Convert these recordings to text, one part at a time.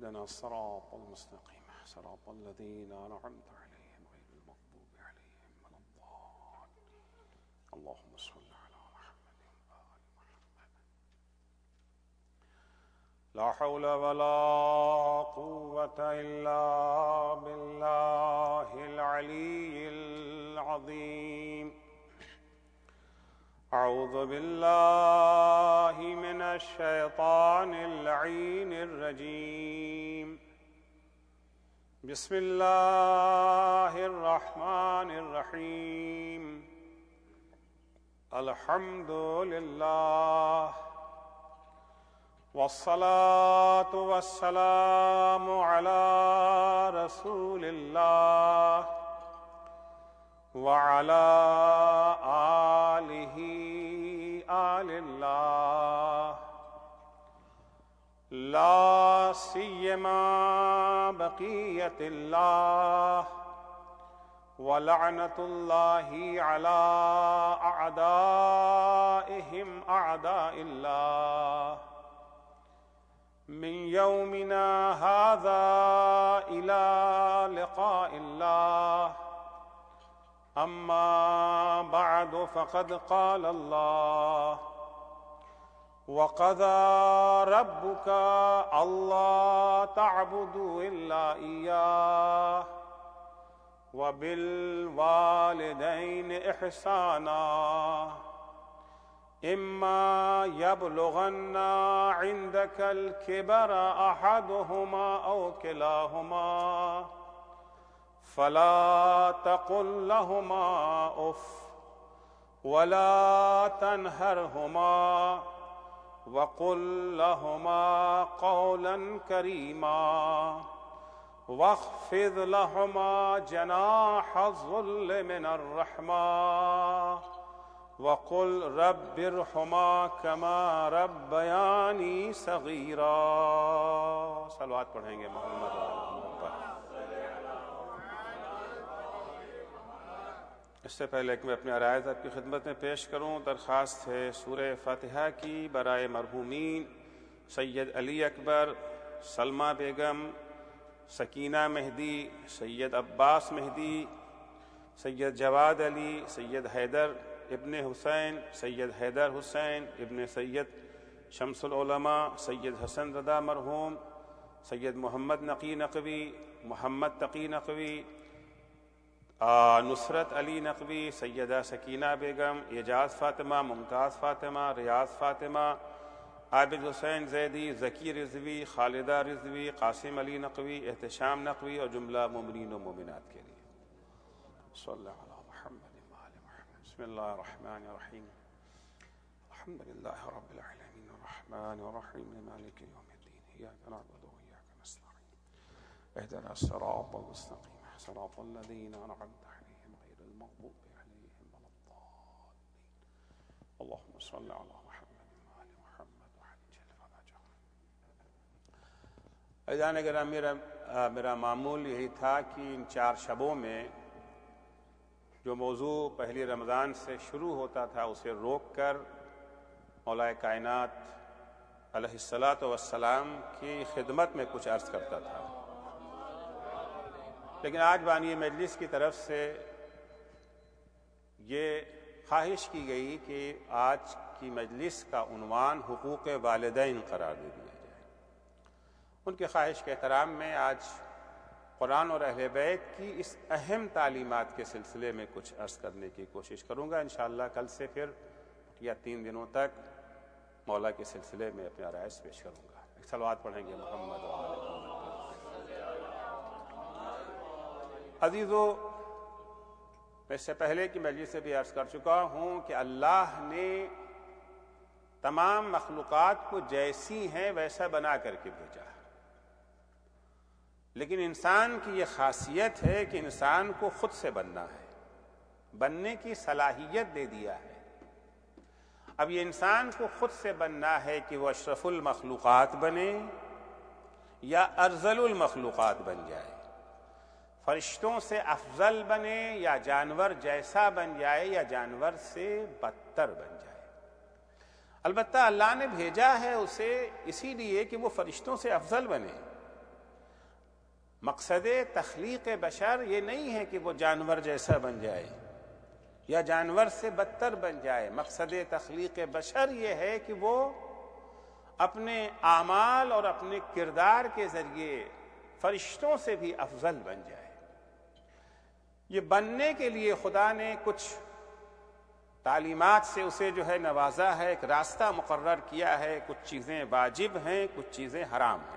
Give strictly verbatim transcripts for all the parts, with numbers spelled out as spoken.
اهدنا الصراط المستقيم صراط الذين أنعمت عليهم غير المغضوب عليهم ولا الضالين اللهم صل على محمد وآل محمد. لا حول ولا قوة إلا بالله العلي العظيم. أعوذ بالله من الشيطان اللعين الرجيم. بسم الله الرحمن الرحيم. الحمد لله والصلاة والسلام على رسول الله وعلى آله آل الله لا سيما بقية الله ولعنة الله على أعدائهم أعداء الله من يومنا هذا إلى لقاء الله. أما بعد فقد قال الله وقضى ربك ألا تعبدوا إلا إياه وبالوالدين إحسانا إما يبلغن عندك الكبر أحدهما أو كلاهما فلا تقل لهما أف ولا تنهرهما وقل لهما قولا كريما واخفض لهما جناح الذل من الرحمة وقل رب ارحمهما كما ربياني صغيرا. صلوات پڑھیں گے محمد پر. اس سے پہلے کہ میں اپنے عرائض آپ کی خدمت میں پیش کروں، درخواست ہے سورہ فاتحہ کی برائے مرحومین سید علی اکبر، سلمہ بیگم، سکینہ مہدی، سید عباس مہدی، سید جواد علی، سید حیدر ابن حسین، سید حیدر حسین ابن سید شمس العلماء، سید حسن رضا مرحوم، سید محمد نقی نقوی، محمد تقی نقوی، نصرت علی نقوی، سیدہ سکینہ بیگم، اعجاز فاطمہ، ممتاز فاطمہ، ریاض فاطمہ، عابد حسین زیدی، ذکی رضوی، خالدہ رضوی، قاسم علی نقوی، احتشام نقوی اور جملہ مومنین و مومنات کے لیے. صلی اللہ علی محمد وآل محمد. بسم اللہ الرحمن الرحیم. الحمد للہ رب العالمین الرحمن الرحیم مالک یوم الدین ایاک نعبد و ایاک نستعین اهدنا الصراط المستقیم صراط الذين أنعمت عليهم غير المغضوب عليهم ولا الضالين اللهم صل على محمد وآل محمد وعجل فرجهم. عزیزان گرامی، میرا میرا معمول یہی تھا کہ ان چار شبوں میں جو موضوع پہلی رمضان سے شروع ہوتا تھا اسے روک کر مولا کائنات علیہ الصلاۃ والسلام کی خدمت میں کچھ عرض کرتا تھا، لیکن آج بانی مجلس کی طرف سے یہ خواہش کی گئی کہ آج کی مجلس کا عنوان حقوق والدین قرار دے دیا جائے. ان کی خواہش کے احترام میں آج قرآن اور اہل بیت کی اس اہم تعلیمات کے سلسلے میں کچھ عرض کرنے کی کوشش کروں گا. انشاءاللہ کل سے پھر یا تین دنوں تک مولا کے سلسلے میں اپنے عرائض پیش کروں گا. ایک صلوات پڑھیں گے محمد و آل محمد. عزیزو، میں اس سے پہلے کی مجلس سے بھی عرض کر چکا ہوں کہ اللہ نے تمام مخلوقات کو جیسی ہیں ویسا بنا کر کے بھیجا، لیکن انسان کی یہ خاصیت ہے کہ انسان کو خود سے بننا ہے، بننے کی صلاحیت دے دیا ہے. اب یہ انسان کو خود سے بننا ہے کہ وہ اشرف المخلوقات بنے یا ارذل المخلوقات بن جائے، فرشتوں سے افضل بنے یا جانور جیسا بن جائے یا جانور سے بدتر بن جائے. البتہ اللہ نے بھیجا ہے اسے اسی لیے کہ وہ فرشتوں سے افضل بنے، مقصد تخلیق بشر یہ نہیں ہے کہ وہ جانور جیسا بن جائے یا جانور سے بدتر بن جائے. مقصد تخلیق بشر یہ ہے کہ وہ اپنے اعمال اور اپنے کردار کے ذریعے فرشتوں سے بھی افضل بن جائے. یہ بننے کے لیے خدا نے کچھ تعلیمات سے اسے جو ہے نوازا ہے، ایک راستہ مقرر کیا ہے. کچھ چیزیں واجب ہیں، کچھ چیزیں حرام ہیں.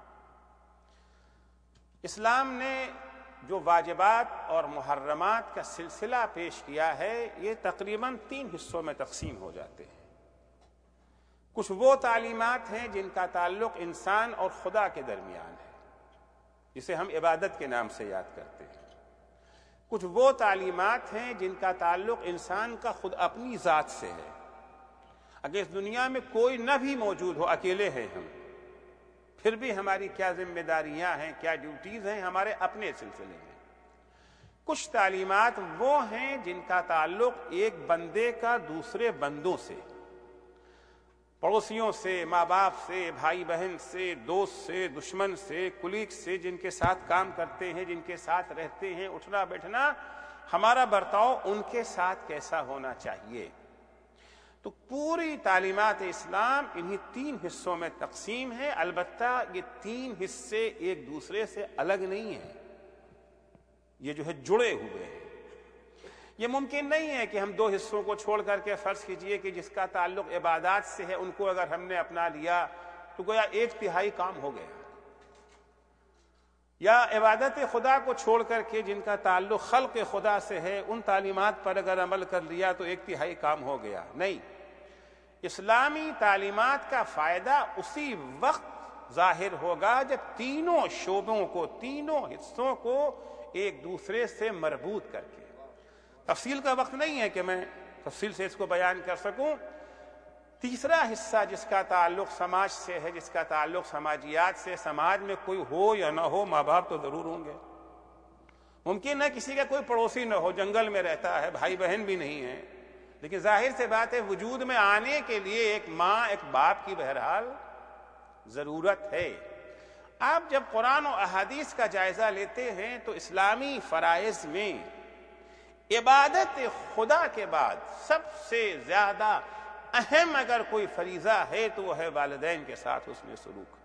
اسلام نے جو واجبات اور محرمات کا سلسلہ پیش کیا ہے یہ تقریباً تین حصوں میں تقسیم ہو جاتے ہیں. کچھ وہ تعلیمات ہیں جن کا تعلق انسان اور خدا کے درمیان ہے، جسے ہم عبادت کے نام سے یاد کرتے ہیں. کچھ وہ تعلیمات ہیں جن کا تعلق انسان کا خود اپنی ذات سے ہے. اگر اس دنیا میں کوئی نہ بھی موجود ہو، اکیلے ہیں ہم، پھر بھی ہماری کیا ذمہ داریاں ہیں، کیا ڈیوٹیز ہیں ہمارے اپنے سلسلے میں. کچھ تعلیمات وہ ہیں جن کا تعلق ایک بندے کا دوسرے بندوں سے، پڑوسیوں سے، ماں باپ سے، بھائی بہن سے، دوست سے، دشمن سے، کلیگ سے، جن کے ساتھ کام کرتے ہیں، جن کے ساتھ رہتے ہیں، اٹھنا بیٹھنا، ہمارا برتاؤ ان کے ساتھ کیسا ہونا چاہیے. تو پوری تعلیمات اسلام انہی تین حصوں میں تقسیم ہے. البتہ یہ تین حصے ایک دوسرے سے الگ نہیں ہیں، یہ جو ہے جڑے ہوئے ہیں. یہ ممکن نہیں ہے کہ ہم دو حصوں کو چھوڑ کر کے فرض کیجئے کہ جس کا تعلق عبادات سے ہے ان کو اگر ہم نے اپنا لیا تو گویا ایک تہائی کام ہو گیا، یا عبادت خدا کو چھوڑ کر کے جن کا تعلق خلق خدا سے ہے ان تعلیمات پر اگر عمل کر لیا تو ایک تہائی کام ہو گیا. نہیں، اسلامی تعلیمات کا فائدہ اسی وقت ظاہر ہوگا جب تینوں شعبوں کو، تینوں حصوں کو ایک دوسرے سے مربوط کر کے. تفصیل کا وقت نہیں ہے کہ میں تفصیل سے اس کو بیان کر سکوں. تیسرا حصہ جس کا تعلق سماج سے ہے، جس کا تعلق سماجیات سے، سماج میں کوئی ہو یا نہ ہو ماں باپ تو ضرور ہوں گے. ممکن ہے کسی کا کوئی پڑوسی نہ ہو، جنگل میں رہتا ہے، بھائی بہن بھی نہیں ہیں، لیکن ظاہر سے بات ہے وجود میں آنے کے لیے ایک ماں ایک باپ کی بہرحال ضرورت ہے. آپ جب قرآن و احادیث کا جائزہ لیتے ہیں تو اسلامی فرائض میں عبادت خدا کے بعد سب سے زیادہ اہم اگر کوئی فریضہ ہے تو وہ ہے والدین کے ساتھ حسن سلوک.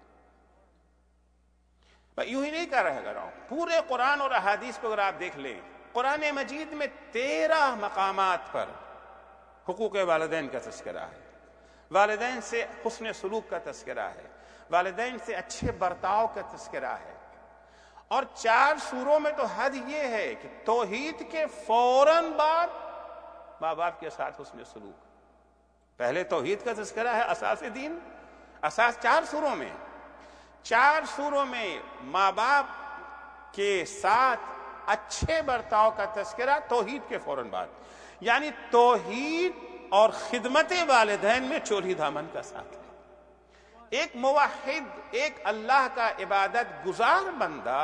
میں یوں ہی نہیں کر رہا ہوں، پورے قرآن اور احادیث کو اگر آپ دیکھ لیں، قرآن مجید میں تیرہ مقامات پر حقوق والدین کا تذکرہ ہے، والدین سے حسن سلوک کا تذکرہ ہے، والدین سے اچھے برتاؤ کا تذکرہ ہے. اور چار سوروں میں تو حد یہ ہے کہ توحید کے فوراً بعد ماں باپ کے ساتھ حسن سلوک. پہلے توحید کا تذکرہ ہے، اساس دین، اساس چار سوروں میں، چار سوروں میں ماں باپ کے ساتھ اچھے برتاؤ کا تذکرہ توحید کے فوراً بعد. یعنی توحید اور خدمت والدین میں چوری دامن کا ساتھ ہے. ایک موحد، ایک اللہ کا عبادت گزار بندہ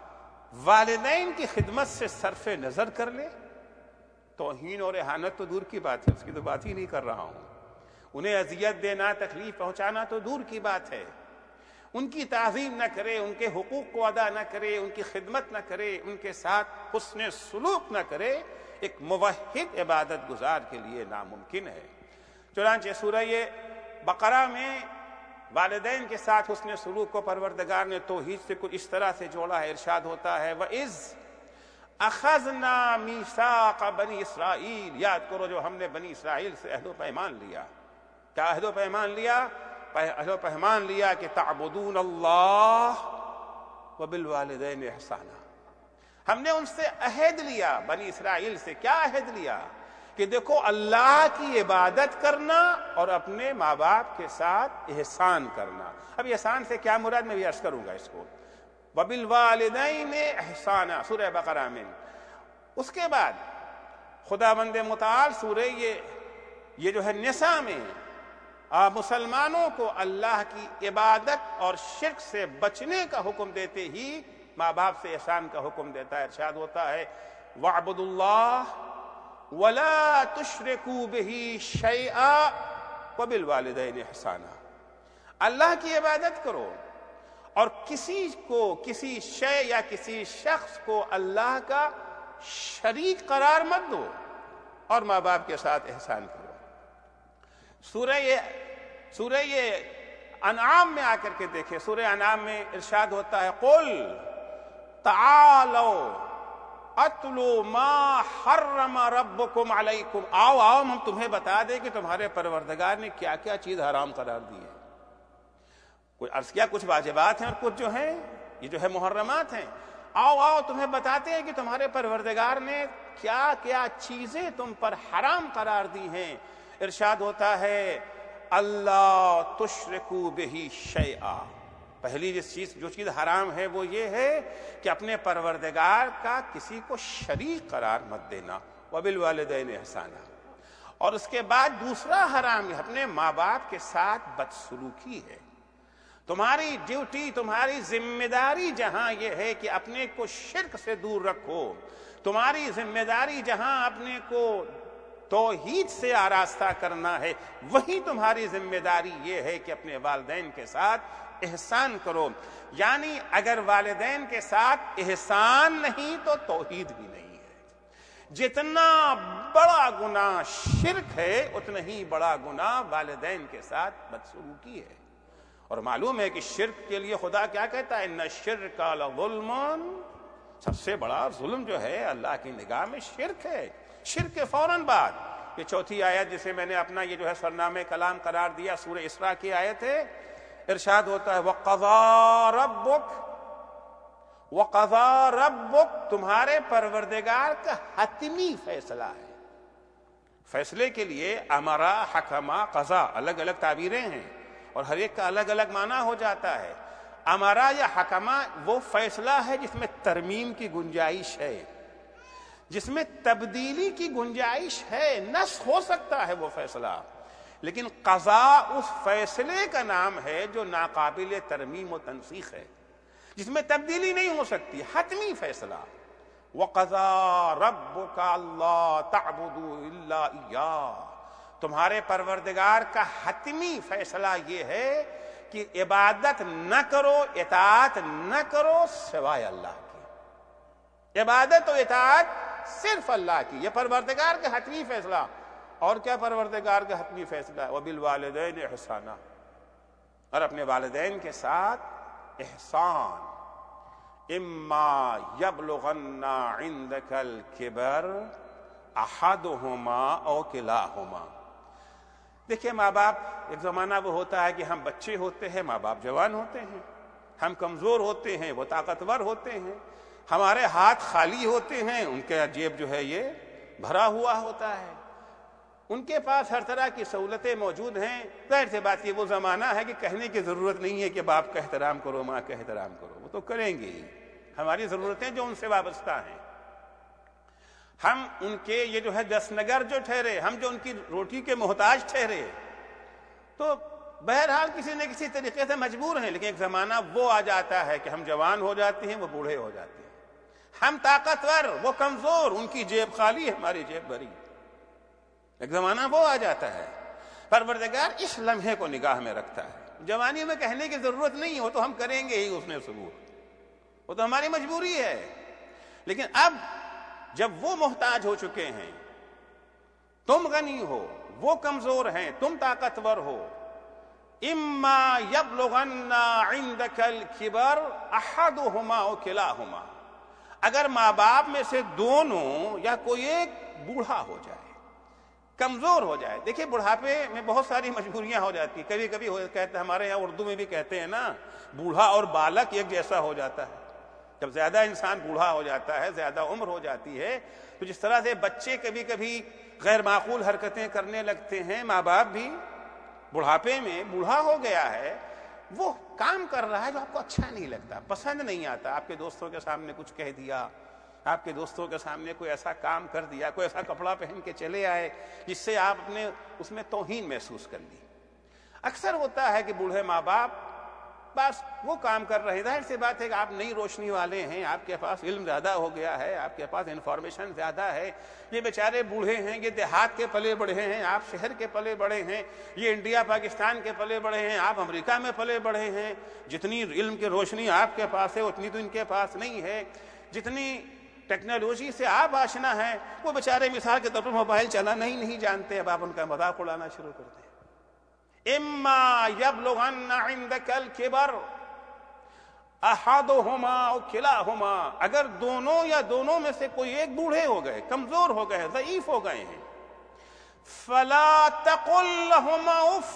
والدین کی خدمت سے صرف نظر کر لے، توہین اور اہانت تو دور کی بات ہے، اس کی تو بات ہی نہیں کر رہا ہوں. انہیں اذیت دینا، تکلیف پہنچانا تو دور کی بات ہے، ان کی تعظیم نہ کرے، ان کے حقوق کو ادا نہ کرے، ان کی خدمت نہ کرے، ان کے ساتھ حسن سلوک نہ کرے، ایک موحد عبادت گزار کے لیے ناممکن ہے. چنانچہ سورہ بقرہ میں والدین کے ساتھ حسن سلوک کو پروردگار نے توحید سے کچھ اس طرح سے جوڑا ہے. ارشاد ہوتا ہے وَإِذْ أَخَذْنَا مِيثَاقَ بَنِي اسرائیل، یاد کرو جو ہم نے بنی اسرائیل سے عہد و پیمان لیا. کیا عہد و پیمان لیا؟ عہد و پیمان لیا کہ تعبدون اللہ وبالوالدین احسانا. ہم نے ان سے عہد لیا، بنی اسرائیل سے. کیا عہد لیا؟ کہ دیکھو اللہ کی عبادت کرنا اور اپنے ماں باپ کے ساتھ احسان کرنا. اب احسان سے کیا مراد میں بھی عرض کروں گا اس کو. وبالوالدین احسانا سورہ بقرہ میں. اس کے بعد خداوند متعال سورہ یہ یہ جو ہے نساء میں آپ مسلمانوں کو اللہ کی عبادت اور شرک سے بچنے کا حکم دیتے ہی ماں باپ سے احسان کا حکم دیتا ہے. ارشاد ہوتا ہے وَاعْبُدُوا اللَّهَ وَلَا تُشْرِكُوا بِهِ شَيْئًا وَبِالْوَالِدَيْنِ احسانا. اللہ کی عبادت کرو اور کسی کو کسی شے یا کسی شخص کو اللہ کا شریک قرار مت دو، اور ماں باپ کے ساتھ احسان کرو۔ سورہ سورہ انعام میں آ کر کے دیکھیں، سورہ انعام میں ارشاد ہوتا ہے قل تعالوا اتلو ما حرم ربکم علیکم، آؤ آؤ ہم تمہیں بتا دیں کہ تمہارے پروردگار نے کیا کیا چیز حرام قرار دی ہے۔ کوئی عرض کیا کچھ واجبات ہیں اور کچھ جو ہیں یہ جو ہے محرمات ہیں۔ آؤ آؤ تمہیں بتاتے ہیں کہ تمہارے پروردگار نے کیا کیا چیزیں تم پر حرام قرار دی ہیں۔ ارشاد ہوتا ہے اللہ تشرکوا بہ شیئا، پہلی جس چیز جو چیز حرام ہے وہ یہ ہے کہ اپنے پروردگار کا کسی کو شریک قرار مت دینا، وبالوالدین احسانا۔ اور اس کے بعد دوسرا حرام ہے اپنے ماں باپ کے ساتھ بدسلوکی ہے۔ تمہاری ڈیوٹی، تمہاری ذمہ داری جہاں یہ ہے کہ اپنے کو شرک سے دور رکھو، تمہاری ذمہ داری جہاں اپنے کو توحید سے آراستہ کرنا ہے، وہیں تمہاری ذمہ داری یہ ہے کہ اپنے والدین کے ساتھ احسان کرو۔ یعنی اگر والدین کے ساتھ احسان نہیں تو توحید بھی نہیں ہے۔ جتنا بڑا گناہ شرک ہے اتنا ہی بڑا گناہ والدین کے ساتھ بدسلوکی ہے۔ اور معلوم ہے کہ شرک کے لیے خدا کیا کہتا ہے، ان الشرک لظلم، سب سے بڑا ظلم جو ہے اللہ کی نگاہ میں شرک ہے۔ شرک کے فوراً بعد یہ چوتھی آیت جسے میں نے اپنا یہ جو ہے سرنامہ کلام قرار دیا، سورہ اسراء کی آیت ہے، ارشاد ہوتا ہے وَقَضَىٰ رَبُّكَ، وَقَضَىٰ رَبُّكَ، تمہارے پروردگار کا حتمی فیصلہ ہے۔ فیصلے کے لیے امرا، حکما، قضا الگ الگ تعبیریں ہیں اور ہر ایک کا الگ الگ معنی ہو جاتا ہے۔ امرا یا حکما وہ فیصلہ ہے جس میں ترمیم کی گنجائش ہے، جس میں تبدیلی کی گنجائش ہے، نسخ ہو سکتا ہے وہ فیصلہ، لیکن قضا اس فیصلے کا نام ہے جو ناقابل ترمیم و تنسیخ ہے، جس میں تبدیلی نہیں ہو سکتی، حتمی فیصلہ۔ وَقَضَىٰ رَبُّكَ أَلَّا تَعْبُدُوا إِلَّا إِيَّاهُ، تمہارے پروردگار کا حتمی فیصلہ یہ ہے کہ عبادت نہ کرو، اطاعت نہ کرو سوائے اللہ کی، عبادت و اطاعت صرف اللہ کی، یہ پروردگار کا حتمی فیصلہ۔ اور کیا پروردگار کا حتمی فیصلہ ہے، وبالوالدین احسانا، اور اپنے والدین کے ساتھ احسان۔ اما یبلغن عندک الکبر احدہما او کلاہما، دیکھیں ماں باپ، ایک زمانہ وہ ہوتا ہے کہ ہم بچے ہوتے ہیں، ماں باپ جوان ہوتے ہیں، ہم کمزور ہوتے ہیں، وہ طاقتور ہوتے ہیں، ہمارے ہاتھ خالی ہوتے ہیں، ان کا جیب جو ہے یہ بھرا ہوا ہوتا ہے، ان کے پاس ہر طرح کی سہولتیں موجود ہیں۔ ظاہر سی بات یہ وہ زمانہ ہے کہ کہنے کی ضرورت نہیں ہے کہ باپ کا احترام کرو، ماں کا احترام کرو، وہ تو کریں گے ہی، ہماری ضرورتیں جو ان سے وابستہ ہیں، ہم ان کے یہ جو ہے دستنگر جو ٹھہرے، ہم جو ان کی روٹی کے محتاج ٹھہرے، تو بہرحال کسی نہ کسی طریقے سے مجبور ہیں۔ لیکن ایک زمانہ وہ آ جاتا ہے کہ ہم جوان ہو جاتے ہیں، وہ بوڑھے ہو جاتے ہیں، ہم طاقتور، وہ کمزور، ان کی جیب خالی ہے، ہماری جیب بھری، ایک زمانہ وہ آ جاتا ہے۔ پروردگار اس لمحے کو نگاہ میں رکھتا ہے، جوانی میں کہنے کی ضرورت نہیں ہو تو ہم کریں گے ہی اس نے ثبوت، وہ تو ہماری مجبوری ہے۔ لیکن اب جب وہ محتاج ہو چکے ہیں، تم غنی ہو، وہ کمزور ہیں، تم طاقتور ہو، اما یبلغن عندک الکبر احدہما او کلاہما، اگر ماں باپ میں سے دونوں یا کوئی ایک بوڑھا ہو جائے، کمزور ہو جائے۔ دیکھیں بڑھاپے میں بہت ساری مجبوریاں ہو جاتی ہیں، کبھی کبھی کہتے ہیں، ہمارے یہاں اردو میں بھی کہتے ہیں نا، بوڑھا اور بالک ایک جیسا ہو جاتا ہے۔ جب زیادہ انسان بوڑھا ہو جاتا ہے، زیادہ عمر ہو جاتی ہے، تو جس طرح سے بچے کبھی کبھی غیر معقول حرکتیں کرنے لگتے ہیں، ماں باپ بھی بڑھاپے میں بوڑھا ہو گیا ہے، وہ کام کر رہا ہے جو آپ کو اچھا نہیں لگتا، پسند نہیں آتا، آپ کے دوستوں کے سامنے کچھ کہہ دیا، آپ کے دوستوں کے سامنے کوئی ایسا کام کر دیا، کوئی ایسا کپڑا پہن کے چلے آئے جس سے آپ نے اس میں توہین محسوس کر لی۔ اکثر ہوتا ہے کہ بوڑھے ماں باپ بس وہ کام کر رہے ہیں. ظاہر سی بات ہے کہ آپ نئی روشنی والے ہیں, آپ کے پاس علم زیادہ ہو گیا ہے, آپ کے پاس انفارمیشن زیادہ ہے. یہ بیچارے بوڑھے ہیں, یہ دیہات کے پلے بڑھے ہیں, آپ شہر کے پلے بڑھے ہیں, یہ انڈیا پاکستان کے پلے بڑھے ہیں, آپ امریکہ میں پلے بڑھے ہیں. جتنی علم کی روشنی آپ کے پاس ہے اتنی تو ان کے پاس نہیں ہے. جتنی ٹیکنالوجی سے آپ آشنا ہیں وہ بیچارے مثال کے طور پر موبائل چلانا ہی نہیں جانتے. اب آپ ان کا مذاق اڑانا شروع کر دیں. اما یبلغن عندک الکبر احدہما او کلاہما, اگر دونوں یا دونوں میں سے کوئی ایک بوڑھے ہو گئے, کمزور ہو گئے, ضعیف ہو گئے ہیں, فلا تقل لہما اف,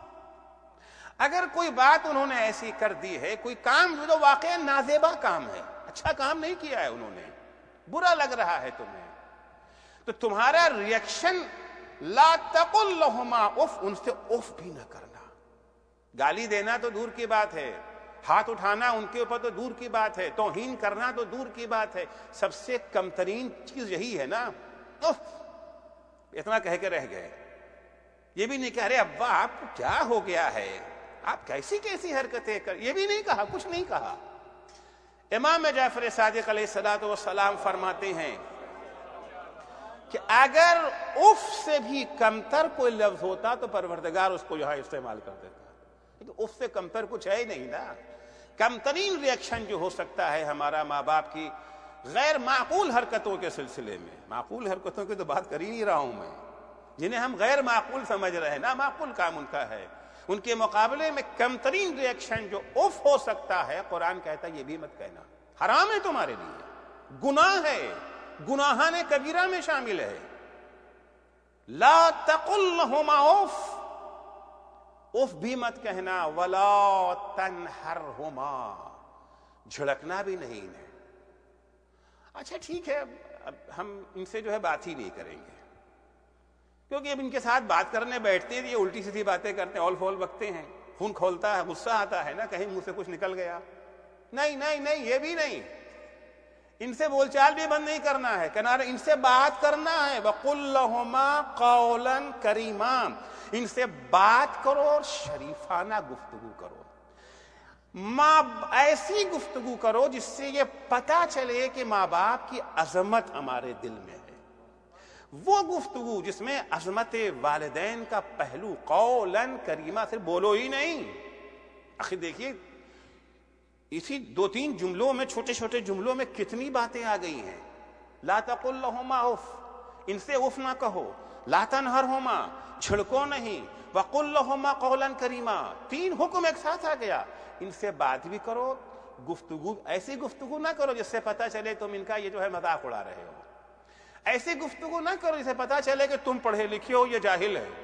اگر کوئی بات انہوں نے ایسی کر دی ہے, کوئی کام جو واقعا نازیبا کام ہے, اچھا کام نہیں کیا ہے انہوں نے, برا لگ رہا ہے تمہیں, تو تمہارا ریئیکشن لا تقل لہما اف, ان سے اف بھی نہ کرنا. گالی دینا تو دور کی بات ہے, ہاتھ اٹھانا ان کے اوپر تو دور کی بات ہے, توہین کرنا تو دور کی بات ہے, سب سے کم ترین چیز یہی ہے نا, اف. اتنا کہہ کے رہ گئے. یہ بھی نہیں کہہ رہے ابا آپ کو کیا ہو گیا ہے, آپ کیسی کیسی حرکتیں کر, یہ بھی نہیں کہا, کچھ نہیں کہا. امام جعفر صادق علیہ الصلوۃ والسلام فرماتے ہیں کہ اگر اف سے بھی کمتر کوئی لفظ ہوتا تو پروردگار اس کو یہاں استعمال کر دیتا, لیکن اف سے کمتر کچھ ہے ہی نہیں نا. کم ترین ریئیکشن جو ہو سکتا ہے ہمارا ماں باپ کی غیر معقول حرکتوں کے سلسلے میں, معقول حرکتوں کی تو بات کر ہی نہیں رہا ہوں میں, جنہیں ہم غیر معقول سمجھ رہے ہیں, نا معقول کام ان کا ہے, ان کے مقابلے میں کم ترین ریئیکشن جو اف ہو سکتا ہے, قرآن کہتا ہے یہ بھی مت کہنا, حرام ہے تمہارے لیے, گناہ ہے, گناہان کبیرہ میں شامل ہے. لا تقل لہما اف, اف بھی مت کہنا, ولا تنہرہما, جھڑکنا بھی نہیں ہے. اچھا ٹھیک ہے, اب ہم ان سے جو ہے بات ہی نہیں کریں گے, کیونکہ اب ان کے ساتھ بات کرنے بیٹھتے ہیں یہ الٹی سیدھی باتیں کرتے ہیں, اول فول بکتے ہیں, خون کھولتا ہے, غصہ آتا ہے نا, کہیں منہ سے کچھ نکل گیا. نہیں نہیں نہیں, یہ بھی نہیں, ان سے بول چال بھی بند نہیں کرنا ہے, کنارے ان سے بات کرنا ہے. وَقُلْ لَهُمَا قَوْلًا كَرِيمًا, ان سے بات کرو اور شریفانہ گفتگو کرو, ماں ایسی گفتگو کرو جس سے یہ پتا چلے کہ ماں باپ کی عظمت ہمارے دل میں ہے. وہ گفتگو جس میں عظمت والدین کا پہلو, قولاً کریما, صرف بولو ہی نہیں. آخر دیکھیے اسی دو تین جملوں میں, چھوٹے چھوٹے جملوں میں کتنی باتیں آ گئی ہیں. لا تقل لہما اف, ان سے اف نہ کہو. لا تنہرہما, چھڑکو نہیں. وقل لہما قولا کریما, تین حکم ایک ساتھ آ گیا. ان سے بات بھی کرو, گفتگو ایسی گفتگو نہ کرو جس سے پتا چلے تم ان کا یہ جو ہے مذاق اڑا رہے ہو. ایسی گفتگو نہ کرو جس سے پتا چلے کہ تم پڑھے لکھے ہو, یہ جاہل ہے.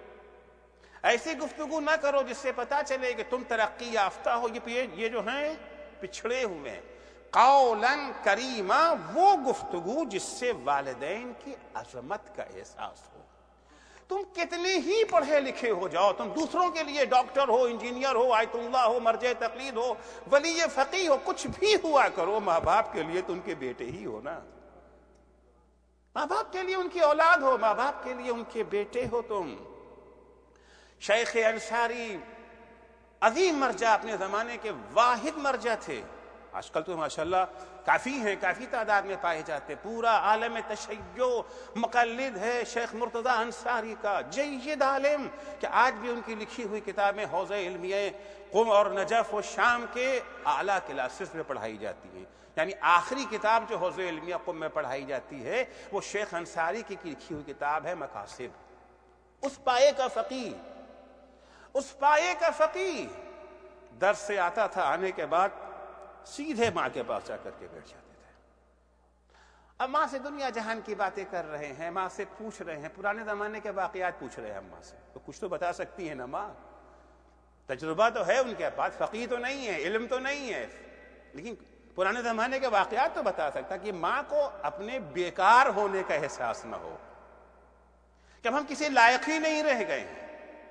ایسی گفتگو نہ کرو جس سے پتا چلے کہ تم ترقی یافتہ ہو, یہ یہ جو ہیں پچھڑے ہوئے ہیں. قولاً کریما, وہ گفتگو جس سے والدین کی عظمت کا احساس ہو. تم کتنے ہی پڑھے لکھے ہو جاؤ, تم دوسروں کے لیے ڈاکٹر ہو, انجینئر ہو, آیت اللہ ہو, مرجع تقلید ہو, ولی فقیہ ہو, کچھ بھی ہوا کرو, ماں باپ کے لیے تو ان کے بیٹے ہی ہو نا. ماں باپ کے لیے ان کی اولاد ہو, ماں باپ کے لیے ان کے بیٹے ہو تم. شیخ انصاری عظیم مرجع, اپنے زمانے کے واحد مرجع تھے. آج کل تو ماشاءاللہ کافی ہیں, کافی تعداد میں پائے جاتے. پورا عالم تشیع مقلد ہے شیخ مرتضی انصاری کا, جید عالم, کہ آج بھی ان کی لکھی ہوئی کتابیں حوض علمیہ قم اور نجف و شام کے اعلیٰ کلاسز میں پڑھائی جاتی ہیں. یعنی آخری کتاب جو حوض علمیہ قم میں پڑھائی جاتی ہے وہ شیخ انصاری کی لکھی ہوئی کتاب ہے مقاصد. اس پائے کا فقیہ, اس پائے کا فقیہ درس سے آتا تھا, آنے کے بعد سیدھے ماں کے پاس جا کر کے بیٹھ جاتے تھے. اب ماں سے دنیا جہان کی باتیں کر رہے ہیں, ماں سے پوچھ رہے ہیں, پرانے زمانے کے واقعات پوچھ رہے ہیں ہم ماں سے, تو کچھ تو بتا سکتی ہے نا ماں, تجربہ تو ہے ان کے پاس, فقیہ تو نہیں ہے, علم تو نہیں ہے, لیکن پرانے زمانے کے واقعات تو بتا سکتا کہ ماں کو اپنے بیکار ہونے کا احساس نہ ہو, کہ ہم کسی لائق ہی نہیں رہ گئے ہیں.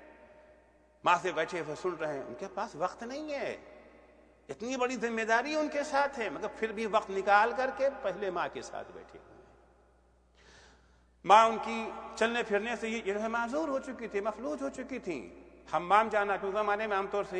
ماں سے بیٹھے ہوئے سن رہے ہیں, ان کے پاس وقت نہیں ہے, اتنی بڑی ذمہ داری ان کے ساتھ ہے, مگر پھر بھی وقت نکال کر کے پہلے ماں کے ساتھ بیٹھے ہوئے ہیں. ماں ان کی چلنے پھرنے سے یہ معذور ہو چکی تھی, مفلوج ہو چکی تھی. حمام جانا تو زمانے میں عام طور سے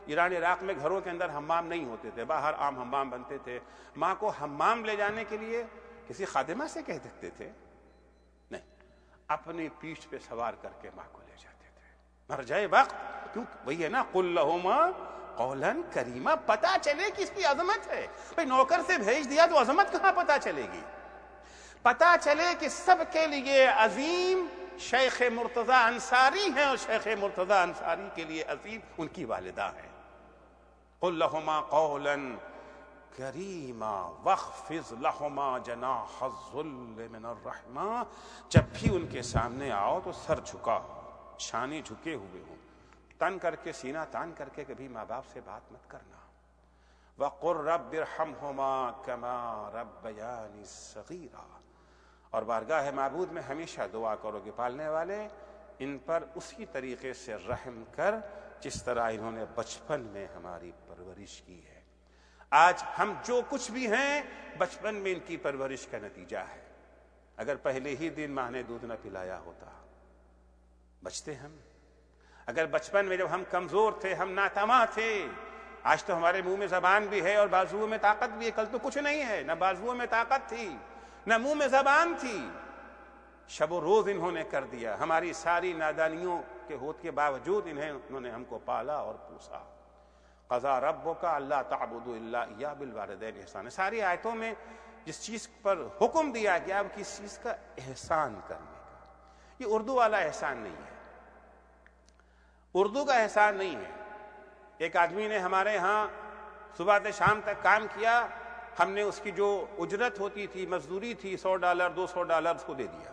ایران عراق میں گھروں کے اندر حمام نہیں ہوتے تھے، باہر عام حمام بنتے تھے. ماں کو حمام لے جانے کے لیے کسی خادمہ سے کہہ دیتے تھے؟ نہیں، اپنی پیٹھ پہ سوار کر کے ماں کو لے جاتے تھے. مر جائے وقت، کیوں وہی ہے نا قل لہما قولا کریما، پتہ چلے کہ اس کی عظمت ہے. بھئی نوکر سے بھیج دیا تو عظمت کہاں پتہ چلے گی؟ پتہ چلے کہ سب کے لیے عظیم شیخ مرتضی انصاری ہیں، اور شیخ مرتضی انصاری کے لیے عظیم ان کی والدہ ہیں. قل لہما قولا کریما واخفض لہما جناح الذل من الرحمہ. جب بھی ان کے سامنے آؤ تو سر جھکا ہو، شانے جھکے ہوئے ہوں، تن کر کے سینہ تان کر کے کبھی ماں باپ سے بات مت کرنا. وقل رب ارحمہما کما ربیانی صغیرا. اور بارگاہ معبود میں ہمیشہ دعا کرو کہ پالنے والے ان پر اسی طریقے سے رحم کر جس طرح انہوں نے بچپن میں ہماری پرورش کی ہے. آج ہم جو کچھ بھی ہیں بچپن میں ان کی پرورش کا نتیجہ ہے. اگر پہلے ہی دن ماں نے دودھ نہ پلایا ہوتا بچتے ہم. اگر بچپن میں جب ہم کمزور تھے، ہم ناتواں تھے، آج تو ہمارے منہ میں زبان بھی ہے اور بازوؤں میں طاقت بھی ہے. کل تو کچھ نہیں ہے، نہ بازوؤں میں طاقت تھی نہ منہ میں زبان تھی. شب و روز انہوں نے کر دیا. ہماری ساری نادانیوں کے ہوت کے باوجود انہیں انہوں نے ہم کو پالا اور پوسا. قضا ربک الا تعبدوا الا اياه بالوالدین احسانا. ساری آیتوں میں جس چیز پر حکم دیا گیا اب کس چیز کا احسان کرنے کا. یہ اردو والا احسان نہیں ہے، اردو کا احسان نہیں ہے. ایک آدمی نے ہمارے ہاں صبح سے شام تک کام کیا، ہم نے اس کی جو اجرت ہوتی تھی، مزدوری تھی، سو ڈالر دو سو ڈالر اس کو دے دیا.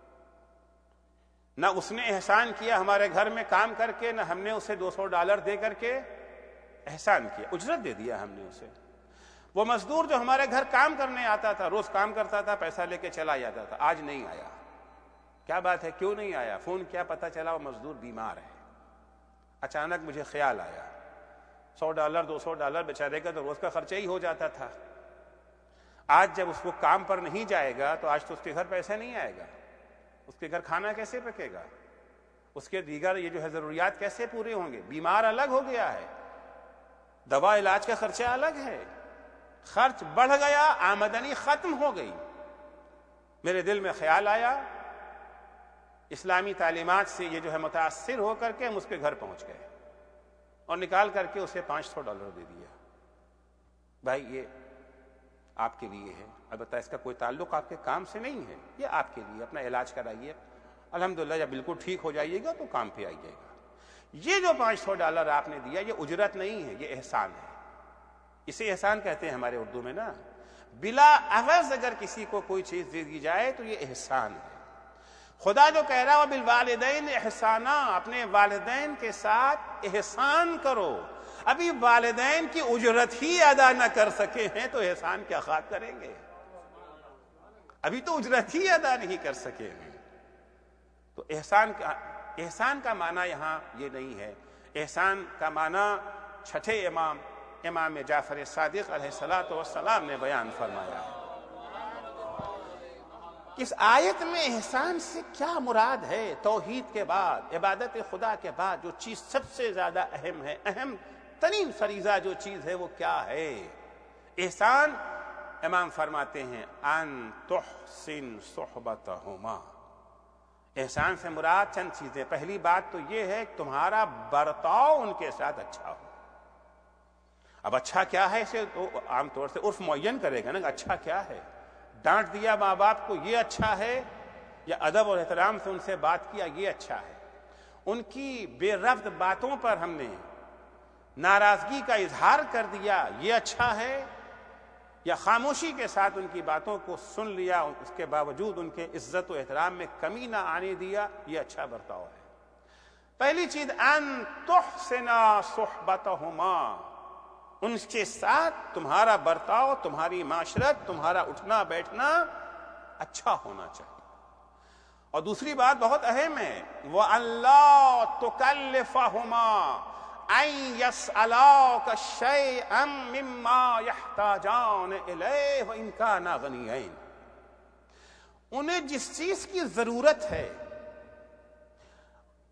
نہ اس نے احسان کیا ہمارے گھر میں کام کر کے، نہ ہم نے اسے دو سو ڈالر دے کر کے احسان کیا. اجرت دے دیا ہم نے اسے. وہ مزدور جو ہمارے گھر کام کرنے آتا تھا، روز کام کرتا تھا، پیسہ لے کے چلا جاتا تھا، آج نہیں آیا. کیا بات ہے، کیوں نہیں آیا؟ فون کیا، پتہ چلا وہ مزدور بیمار ہے. اچانک مجھے خیال آیا سو ڈالر دو سو ڈالر بیچارے کا تو روز کا خرچہ ہی ہو جاتا تھا. آج جب اس کو کام پر نہیں جائے گا تو آج تو اس کے گھر پیسہ نہیں آئے گا. اس کے گھر کھانا کیسے پکے گا؟ اس کے دیگر یہ جو ہے ضروریات کیسے پورے ہوں گے؟ بیمار الگ ہو گیا ہے، دوا علاج کا خرچہ الگ ہے، خرچ بڑھ گیا، آمدنی ختم ہو گئی. میرے دل میں خیال آیا، اسلامی تعلیمات سے یہ جو ہے متاثر ہو کر کے ہم اس کے گھر پہنچ گئے اور نکال کر کے اسے پانچ سو ڈالر دے دیا. بھائی یہ آپ کے لیے ہے، البتہ اس کا کوئی تعلق آپ کے کام سے نہیں ہے، یہ آپ کے لیے، اپنا علاج کرائیے، الحمدللہ جب بالکل ٹھیک ہو جائیے گا تو کام پہ آئیے گا. یہ جو پانچ سو ڈالر آپ نے دیا یہ اجرت نہیں ہے، یہ احسان ہے. اسے احسان کہتے ہیں ہمارے اردو میں نا. بلا عوض اگر کسی کو کوئی چیز دے دی جائے تو یہ احسان ہے. خدا جو کہہ رہا ہے بالوالدین احسانا، اپنے والدین کے ساتھ احسان کرو. ابھی والدین کی اجرت ہی ادا نہ کر سکے ہیں تو احسان کیا خاک کریں گے؟ ابھی تو اجرت ہی ادا نہیں کر سکے ہیں. تو احسان کا احسان کا معنی یہاں یہ نہیں ہے. احسان کا معنی چھٹے امام امام جعفر صادق علیہ الصلوۃ والسلام نے بیان فرمایا. اس آیت میں احسان سے کیا مراد ہے؟ توحید کے بعد، عبادت خدا کے بعد جو چیز سب سے زیادہ اہم ہے، اہم ترین فریضہ جو چیز ہے وہ کیا ہے؟ احسان امام فرماتے ہیں ان تحسن صحبتہما. احسان سے مراد چند چیزیں. پہلی بات تو یہ ہے کہ تمہارا برتاؤ ان کے ساتھ اچھا ہو. اب اچھا کیا ہے اسے تو عام طور سے عرف معین کرے گا نا، اچھا کیا ہے. ڈانٹ دیا ماں باپ کو یہ اچھا ہے، یا ادب اور احترام سے ان سے بات کیا یہ اچھا ہے. ان کی بے ربط باتوں پر ہم نے ناراضگی کا اظہار کر دیا یہ اچھا ہے، یا خاموشی کے ساتھ ان کی باتوں کو سن لیا، اس کے باوجود ان کے عزت و احترام میں کمی نہ آنے دیا، یہ اچھا برتاؤ ہے. پہلی چیز ان تحسنا صحبتہما، ان کے ساتھ تمہارا برتاؤ، تمہاری معاشرت، تمہارا اٹھنا بیٹھنا اچھا ہونا چاہیے. اور دوسری بات بہت اہم ہے، وَأَن لَا تُكَلِّفَهُمَا أَن يَسْأَلَاكَ شَيْئًا مِّمَّا يَحْتَاجَانَ إِلَيْهِ وَإِن كَانَا غَنِيَّيْنِ. انہیں جس چیز کی ضرورت ہے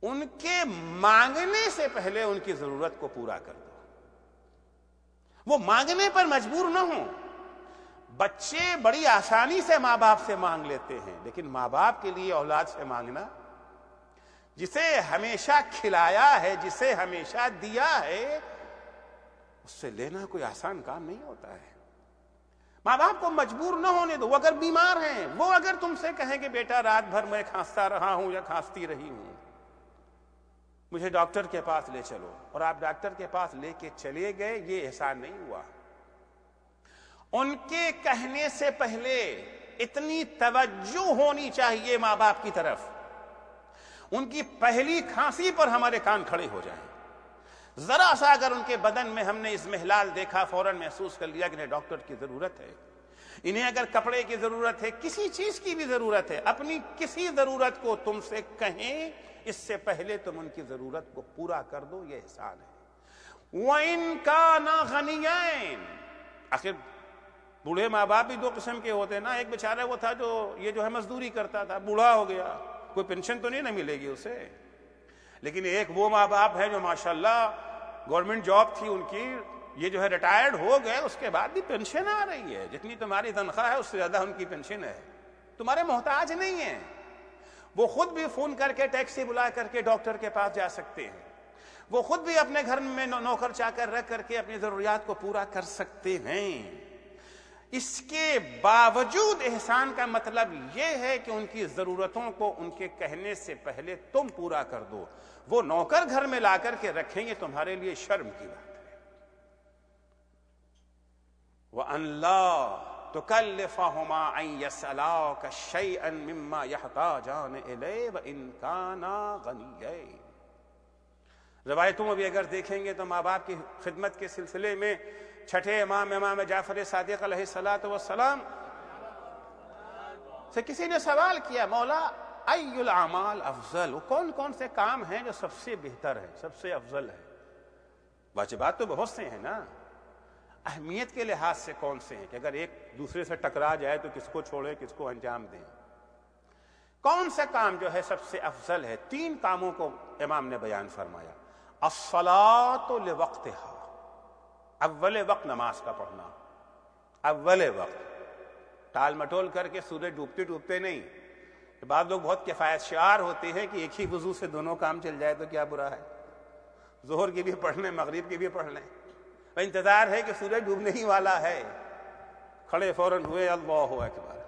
ان کے مانگنے سے پہلے ان کی ضرورت کو پورا کر دو. وہ مانگنے پر مجبور نہ ہوں. بچے بڑی آسانی سے ماں باپ سے مانگ لیتے ہیں، لیکن ماں باپ کے لیے اولاد سے مانگنا، جسے ہمیشہ کھلایا ہے، جسے ہمیشہ دیا ہے، اس سے لینا کوئی آسان کام نہیں ہوتا ہے. ماں باپ کو مجبور نہ ہونے دو. وہ اگر بیمار ہیں، وہ اگر تم سے کہیں کہ بیٹا رات بھر میں کھانستا رہا ہوں یا کھانستی رہی ہوں، مجھے ڈاکٹر کے پاس لے چلو، اور آپ ڈاکٹر کے پاس لے کے چلے گئے، یہ احسان نہیں ہوا. ان کے کہنے سے پہلے اتنی توجہ ہونی چاہیے ماں باپ کی طرف. ان کی پہلی کھانسی پر ہمارے کان کھڑے ہو جائیں. ذرا سا اگر ان کے بدن میں ہم نے اسمہلال دیکھا، فوراً محسوس کر لیا کہ انہیں ڈاکٹر کی ضرورت ہے. انہیں اگر کپڑے کی ضرورت ہے، کسی چیز کی بھی ضرورت ہے، اپنی کسی ضرورت کو تم سے کہیں، اس سے پہلے تم ان کی ضرورت کو پورا کر دو، یہ احسان ہے. وَإِن كَانَا غَنِيَّيْنِ. آخر بوڑھے ماں باپ بھی دو قسم کے ہوتے ہیں نا. ایک بیچارہ وہ تھا جو یہ جو ہے مزدوری کرتا تھا، بوڑھا ہو گیا، کوئی پینشن تو نہیں نہ ملے گی اسے. لیکن ایک وہ ماں باپ ہے جو ماشاءاللہ گورنمنٹ جاب تھی ان کی، یہ جو ہے ریٹائرڈ ہو گئے، اس کے بعد بھی پینشن آ رہی ہے. جتنی تمہاری تنخواہ ہے اس سے زیادہ ان کی پینشن ہے. تمہارے محتاج نہیں ہیں. وہ خود بھی فون کر کے ٹیکسی بلا کر کے ڈاکٹر کے پاس جا سکتے ہیں. وہ خود بھی اپنے گھر میں نوکر چاکر رکھ کر کے اپنی ضروریات کو پورا کر سکتے ہیں. اس کے باوجود احسان کا مطلب یہ ہے کہ ان کی ضرورتوں کو ان کے کہنے سے پہلے تم پورا کر دو. وہ نوکر گھر میں لا کر کے رکھیں گے، تمہارے لیے شرم کی بات ہے. وَأَن لَا تُكَلِّفَهُمَا أَن يَسْأَلَاكَ شَيْئًا مِمَّا يَحْتَاجَانِ إِلَيْهِ وَإِن كَانَا غَنِيَّيْنِ. روایتوں میں بھی اگر دیکھیں گے تو ماں باپ کی خدمت کے سلسلے میں چھٹے امام امام جعفر صادق علیہ الصلوۃ والسلام سے کسی نے سوال کیا، مولا ای الاعمال افضل، وہ کون کون سے کام ہیں جو سب سے بہتر ہے، سب سے افضل ہے؟ واجبات تو بہت سے ہیں نا، اہمیت کے لحاظ سے کون سے ہیں کہ اگر ایک دوسرے سے ٹکرا جائے تو کس کو چھوڑے، کس کو انجام دیں؟ کون سا کام جو ہے سب سے افضل ہے؟ تین کاموں کو امام نے بیان فرمایا. الصلاۃ لوقتها، اول وقت نماز کا پڑھنا. اول وقت ٹال مٹول کر کے سورج ڈوبتے ڈوبتے نہیں. بعض لوگ بہت کفایت شعار ہوتے ہیں کہ ایک ہی وضو سے دونوں کام چل جائے تو کیا برا ہے، ظہر کی بھی پڑھ لیں، مغرب کی بھی پڑھ لیں. انتظار ہے کہ سورج ڈوبنے ہی والا ہے، کھڑے فوراً ہوئے اللہ اکبر.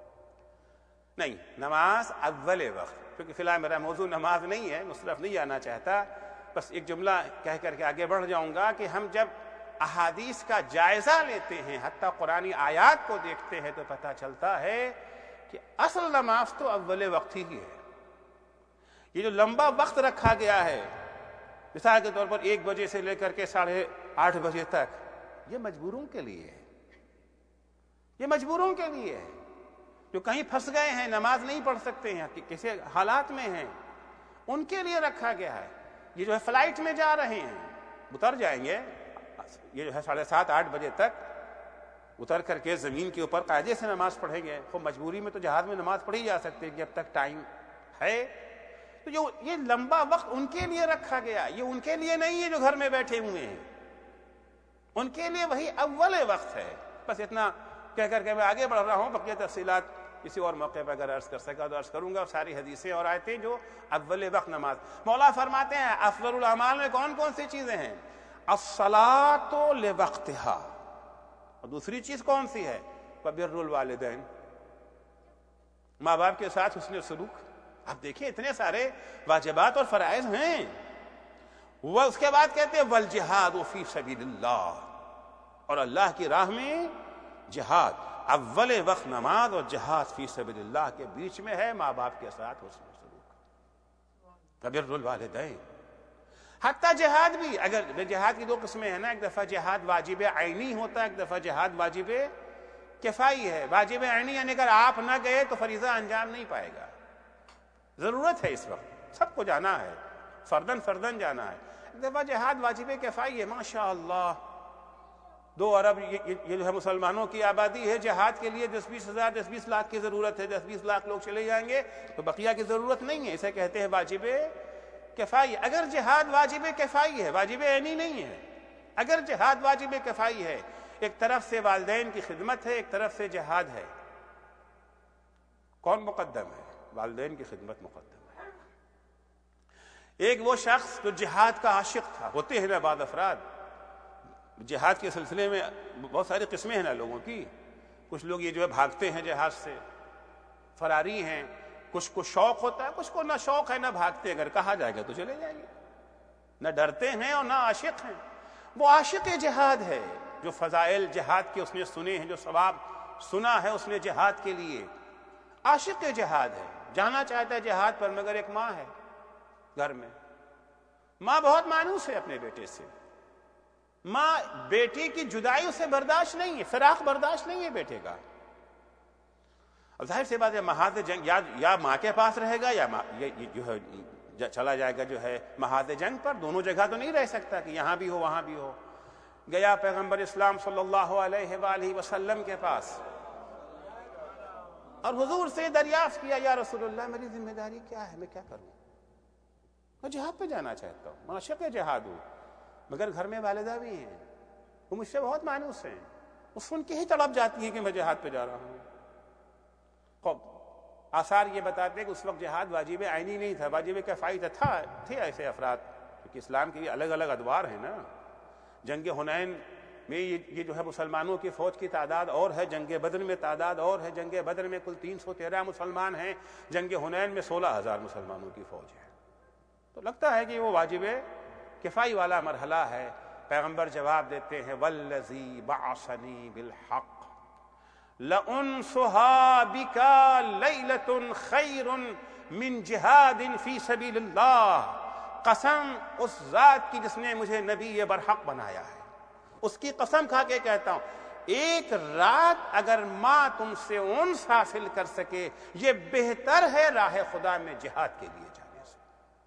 نہیں، نماز اول وقت. کیونکہ فی الحال میرا موضوع نماز نہیں ہے، مصرف نہیں آنا چاہتا، بس ایک جملہ کہہ کر کے آگے بڑھ جاؤں گا کہ ہم جب احادیث کا جائزہ لیتے ہیں، حتیٰ قرآنی آیات کو دیکھتے ہیں، تو پتہ چلتا ہے کہ اصل نماز تو اول وقت ہی ہے. یہ جو لمبا وقت رکھا گیا ہے، مثال کے طور پر ایک بجے سے لے کر کے ساڑھے آٹھ بجے تک، یہ مجبوروں کے لیے ہے. یہ مجبوروں کے لیے ہے جو کہیں پھنس گئے ہیں، نماز نہیں پڑھ سکتے ہیں، کسی حالات میں ہیں، ان کے لیے رکھا گیا ہے. یہ جو ہے فلائٹ میں جا رہے ہیں، اتر جائیں گے، یہ جو ہے ساڑھے سات آٹھ بجے تک اتر کر کے زمین کے اوپر قاعدے سے نماز پڑھیں گے. خب مجبوری میں تو جہاز میں نماز پڑھی جا سکتی ہے جب تک ٹائم ہے. تو جو یہ لمبا وقت ان کے لیے رکھا گیا، یہ ان کے لیے نہیں ہے جو گھر میں بیٹھے ہوئے ہیں، ان کے لیے وہی اول وقت ہے. بس اتنا کہہ کر کے میں آگے بڑھ رہا ہوں. بقیہ تفصیلات کسی اور موقع پر اگر عرض کر سکا تو عرض کروں گا. ساری حدیثیں اور آیتیں جو اول وقت نماز. مولا فرماتے ہیں افضل الاعمال میں کون کون سی چیزیں ہیں؟ الصلاۃ لوقتها. اور دوسری چیز کون سی ہے؟ وبر الوالدین، ماں باپ کے ساتھ حسن سلوک. آپ دیکھیں اتنے سارے واجبات اور فرائض ہیں. وہ اس کے بعد کہتے ہیں والجہاد فی سبیل اللہ، اور اللہ کی راہ میں جہاد. اول وقت نماز اور جہاد فی سبیل اللہ کے بیچ میں ہے ماں باپ کے ساتھ حسن سلوک. وبر الوالدین. حتیٰ جہاد بھی، اگر جہاد کی دو قسمیں ہیں نا، ایک دفعہ جہاد واجب عینی ہوتا ہے، ایک دفعہ جہاد واجب کفائی ہے. واجب عینی یعنی اگر آپ نہ گئے تو فریضہ انجام نہیں پائے گا. ضرورت ہے اس وقت، سب کو جانا ہے، فردن فردن جانا ہے. ایک دفعہ جہاد واجب کفائی ہے. ماشاء اللہ دو ارب یہ جو ہے مسلمانوں کی آبادی ہے، جہاد کے لیے دس بیس ہزار دس بیس لاکھ کی ضرورت ہے. دس بیس لاکھ لوگ چلے جائیں گے تو بقیہ کی ضرورت نہیں ہے. اسے کہتے ہیں واجب کفائی. اگر جہاد واجب کفائی ہے، واجب عینی نہیں ہے، اگر جہاد واجب کفائی ہے، ایک طرف سے والدین کی خدمت ہے، ایک طرف سے جہاد ہے، کون مقدم ہے؟ والدین کی خدمت مقدم ہے. ایک وہ شخص جو جہاد کا عاشق تھا، ہوتے ہیں نا بعض افراد، جہاد کے سلسلے میں بہت ساری قسمیں ہیں نا لوگوں کی. کچھ لوگ یہ جو ہے بھاگتے ہیں جہاد سے، فراری ہیں. کچھ کو شوق ہوتا ہے، کچھ کو نہ شوق ہے نہ بھاگتے، اگر کہا جائے گا تو چلے جائیں گے. نہ ڈرتے ہیں اور نہ عاشق ہیں. وہ عاشق جہاد ہے جو فضائل جہاد کے اس نے سنے ہیں، جو ثواب سنا ہے اس نے جہاد کے لیے. عاشق جہاد ہے، جانا چاہتا ہے جہاد پر، مگر ایک ماں ہے گھر میں. ماں بہت مانوس ہے اپنے بیٹے سے. ماں بیٹے کی جدائی اسے برداشت نہیں ہے، فراق برداشت نہیں ہے بیٹے کا. اب ظاہر سی بات ہے محاذ جنگ یا یا ماں کے پاس رہے گا یا یہ جو ہے چلا جائے گا جو ہے محاذ جنگ پر. دونوں جگہ تو نہیں رہ سکتا کہ یہاں بھی ہو وہاں بھی ہو. گیا پیغمبر اسلام صلی اللہ علیہ وآلہ وسلم کے پاس اور حضور سے دریافت کیا، یا رسول اللہ میری ذمہ داری کیا ہے، میں کیا کروں؟ میں جہاد پہ جانا چاہتا ہوں، عاشق جہاد ہوں، مگر گھر میں والدہ بھی ہیں، وہ مجھ سے بہت مانوس ہیں، وہ سن کے ہی تڑپ جاتی ہیں کہ میں جہاد پہ جا رہا ہوں. خوب آثار یہ بتاتے ہیں کہ اس وقت جہاد واجب عینی نہیں تھا، واجب کفائی تھا. تھے ایسے افراد، کیونکہ اسلام کے الگ الگ ادوار ہیں نا. جنگ حنین میں یہ جو ہے مسلمانوں کی فوج کی تعداد اور ہے، جنگ بدر میں تعداد اور ہے. جنگ بدر میں کل تین سو تیرہ مسلمان ہیں، جنگ حنین میں سولہ ہزار مسلمانوں کی فوج ہے. تو لگتا ہے کہ وہ واجب کفائی والا مرحلہ ہے. پیغمبر جواب دیتے ہیں والذی بعثنی بالحق لأنصحا بکا لیلۃ خیر من جہاد فی سبیل اللہ. قسم اس ذات کی جس نے مجھے نبی برحق بنایا ہے، اس کی قسم کھا کے کہتا ہوں، ایک رات اگر ماں تم سے انس حاصل کر سکے یہ بہتر ہے راہ خدا میں جہاد کے لیے جانے سے.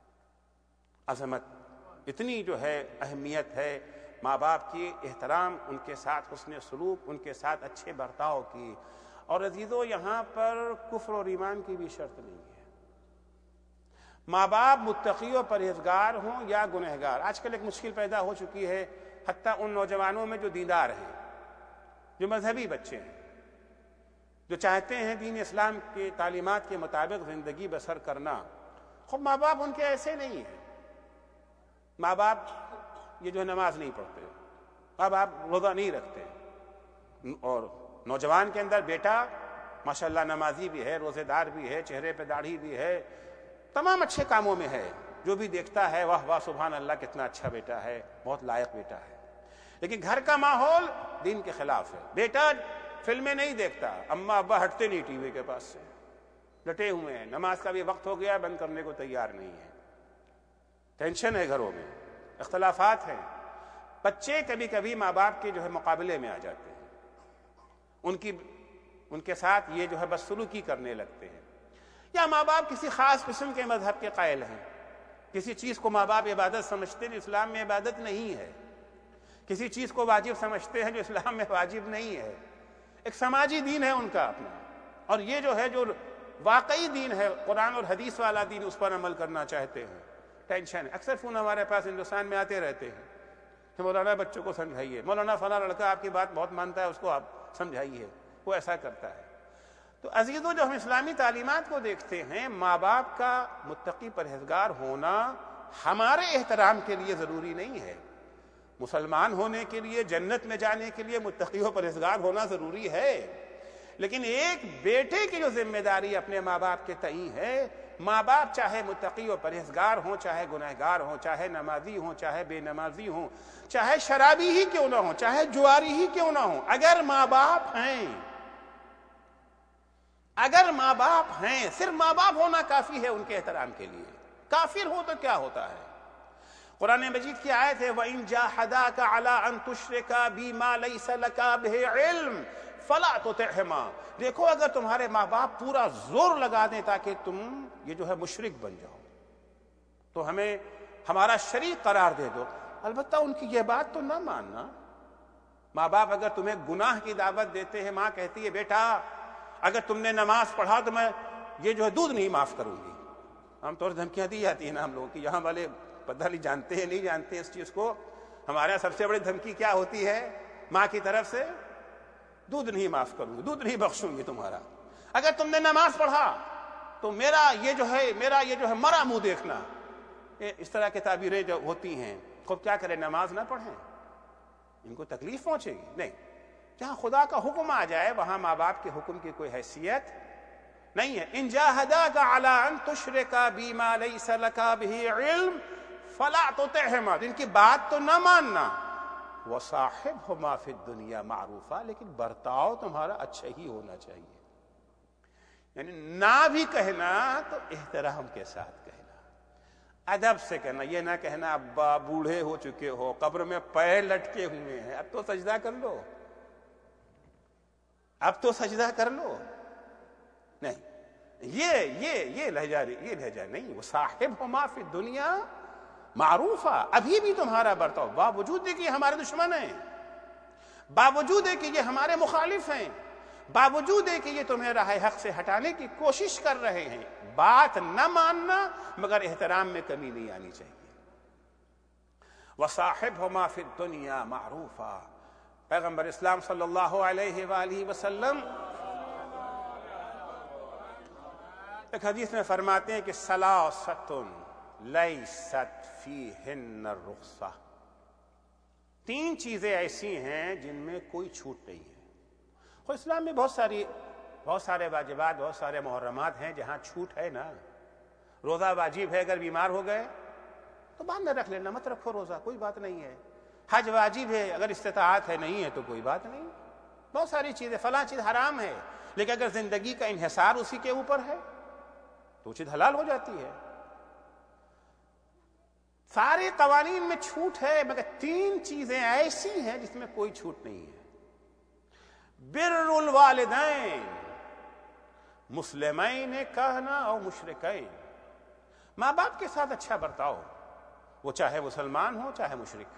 عظمت اتنی جو ہے اہمیت ہے ماں باپ کی، احترام ان کے ساتھ، حسن سلوک ان کے ساتھ، اچھے برتاؤ کی. اور عزیزو یہاں پر کفر اور ایمان کی بھی شرط نہیں ہے. ماں باپ متقی و پرہیزگار ہوں یا گنہگار. آج کل ایک مشکل پیدا ہو چکی ہے حتیٰ ان نوجوانوں میں جو دیندار ہیں، جو مذہبی بچے ہیں، جو چاہتے ہیں دین اسلام کے تعلیمات کے مطابق زندگی بسر کرنا. خود ماں باپ ان کے ایسے نہیں ہیں. ماں باپ یہ جو ہے نماز نہیں پڑھتے، ماں باپ روزہ نہیں رکھتے، اور نوجوان کے اندر بیٹا ماشاءاللہ نمازی بھی ہے، روزے دار بھی ہے، چہرے پہ داڑھی بھی ہے، تمام اچھے کاموں میں ہے. جو بھی دیکھتا ہے واہ واہ سبحان اللہ کتنا اچھا بیٹا ہے، بہت لائق بیٹا ہے. لیکن گھر کا ماحول دین کے خلاف ہے. بیٹا فلمیں نہیں دیکھتا، اماں ابا ہٹتے نہیں ٹی وی کے پاس سے، ڈٹے ہوئے ہیں. نماز کا بھی وقت ہو گیا، بند کرنے کو تیار نہیں ہے. ٹینشن ہے گھروں میں، اختلافات ہیں. بچے کبھی کبھی ماں باپ کے جو ہے مقابلے میں آ جاتے ہیں، ان کی ان کے ساتھ یہ جو ہے بدسلوکی کرنے لگتے ہیں. یا ماں باپ کسی خاص قسم کے مذہب کے قائل ہیں، کسی چیز کو ماں باپ عبادت سمجھتے ہیں جو اسلام میں عبادت نہیں ہے، کسی چیز کو واجب سمجھتے ہیں جو اسلام میں واجب نہیں ہے. ایک سماجی دین ہے ان کا اپنا، اور یہ جو ہے جو واقعی دین ہے قرآن اور حدیث والا دین، اس پر عمل کرنا چاہتے ہیں. ٹینشن ہے. اکثر فون ہمارے پاس ہندوستان میں آتے رہتے ہیں کہ مولانا بچوں کو سمجھائیے، مولانا فلاں لڑکا آپ کی بات بہت مانتا ہے، اس کو آپ سمجھائیے، وہ ایسا کرتا ہے. تو عزیزو جو ہم اسلامی تعلیمات کو دیکھتے ہیں، ماں باپ کا متقی پرہیزگار ہونا ہمارے احترام کے لیے ضروری نہیں ہے. مسلمان ہونے کے لیے، جنت میں جانے کے لیے متقی و پرہیزگار ہونا ضروری ہے. لیکن ایک بیٹے کی جو ذمہ داری اپنے ماں باپ کے تئیں ہے، ماں باپ چاہے متقی و پرہیزگار ہوں، چاہے گنہگار ہوں، چاہے نمازی ہوں، چاہے بے نمازی ہوں، چاہے شرابی ہی کیوں نہ ہوں، چاہے جواری ہی کیوں نہ ہوں، اگر ماں باپ ہیں اگر ماں باپ ہیں صرف ماں باپ ہونا کافی ہے ان کے احترام کے لیے. کافر ہو تو کیا ہوتا ہے؟ قرآن مجید کی آیت ہے وَإِن جَاهَدَاكَ عَلَىٰ أَن تُشْرِكَ بِي مَا لَيْسَ لَكَ بِهِ عِلْمٍ فَلَا تُطِعْهُمَا. دیکھو اگر تمہارے ماں باپ پورا زور لگا دیں تاکہ تم یہ جو ہے مشرک بن جاؤ تو ہمیں ہمارا شریک قرار دے دو، البتہ ان کی یہ بات تو نہ ماننا. ماں باپ اگر تمہیں گناہ کی دعوت دیتے ہیں، ماں کہتی ہے بیٹا اگر تم نے نماز پڑھا تو میں یہ جو ہے دودھ نہیں معاف کروں گی، عام طور سے دھمکیاں دی جاتی ہیں نا ہم لوگوں کی، یہاں والے پتہ نہیں جانتے ہیں نہیں جانتے ہیں اس چیز کو. ہمارے یہاں سب سے بڑی دھمکی کیا ہوتی ہے ماں کی طرف سے؟ دودھ نہیں معاف کروں گی، دودھ نہیں بخشوں گی تمہارا. اگر تم نے نماز پڑھا تو میرا یہ جو ہے میرا یہ جو ہے مرا منہ دیکھنا. اس طرح کی تعبیریں جو ہوتی ہیں. خود کیا کریں؟ نماز نہ پڑھیں، ان کو تکلیف پہنچے گی. نہیں، جہاں خدا کا حکم آ جائے وہاں ماں باپ کے حکم کی کوئی حیثیت نہیں ہے. ان جاہداک علی ان تشرک بی ما لیس لک بہ علم فلا تطعہما، ان کی بات تو نہ ماننا. وصاحبہما فی الدنیا معروفا، لیکن برتاؤ تمہارا اچھا ہی ہونا چاہیے. یعنی نہ بھی کہنا تو احترام کے ساتھ کہنا، ادب سے کہنا. یہ نہ کہنا ابا بوڑھے ہو چکے ہو، قبر میں پیر لٹکے ہوئے ہیں، اب تو سجدہ کر لو، اب تو سجدہ کر لو. نہیں، یہ یہ یہ لہجہ یہ لہجہ نہیں. وہ صاحبہما فی الدنیا معروفا، ابھی بھی تمہارا برتاؤ، باوجود کہ یہ ہمارے دشمن ہیں، باوجود کہ یہ ہمارے مخالف ہیں، باوجود کہ یہ تمہیں راہ حق سے ہٹانے کی کوشش کر رہے ہیں، بات نہ ماننا مگر احترام میں کمی نہیں آنی چاہیے. وصاحبہما فی الدنیا معروفا. پیغمبر اسلام صلی اللہ علیہ وآلہ وسلم ایک حدیث میں فرماتے ہیں کہ ثلاثۃ لیست فیہن الرخصہ، تین چیزیں ایسی ہیں جن میں کوئی چھوٹ نہیں ہے. اور اسلام میں بہت ساری بہت سارے واجبات، بہت سارے محرمات ہیں جہاں چھوٹ ہے نا. روزہ واجب ہے، اگر بیمار ہو گئے تو بعد میں رکھ لینا، مت رکھو روزہ، کوئی بات نہیں ہے. حج واجب ہے، اگر استطاعت ہے نہیں ہے تو کوئی بات نہیں. بہت ساری چیزیں، فلاں چیز حرام ہے لیکن اگر زندگی کا انحصار اسی کے اوپر ہے تو وہ چیز حلال ہو جاتی ہے. سارے قوانین میں چھوٹ ہے مگر تین چیزیں ایسی ہیں جس میں کوئی چھوٹ نہیں ہے. بر الوالدین مسلمین کہنا او مشرکین، ماں باپ کے ساتھ اچھا برتاؤ، وہ چاہے مسلمان ہو چاہے مشرک.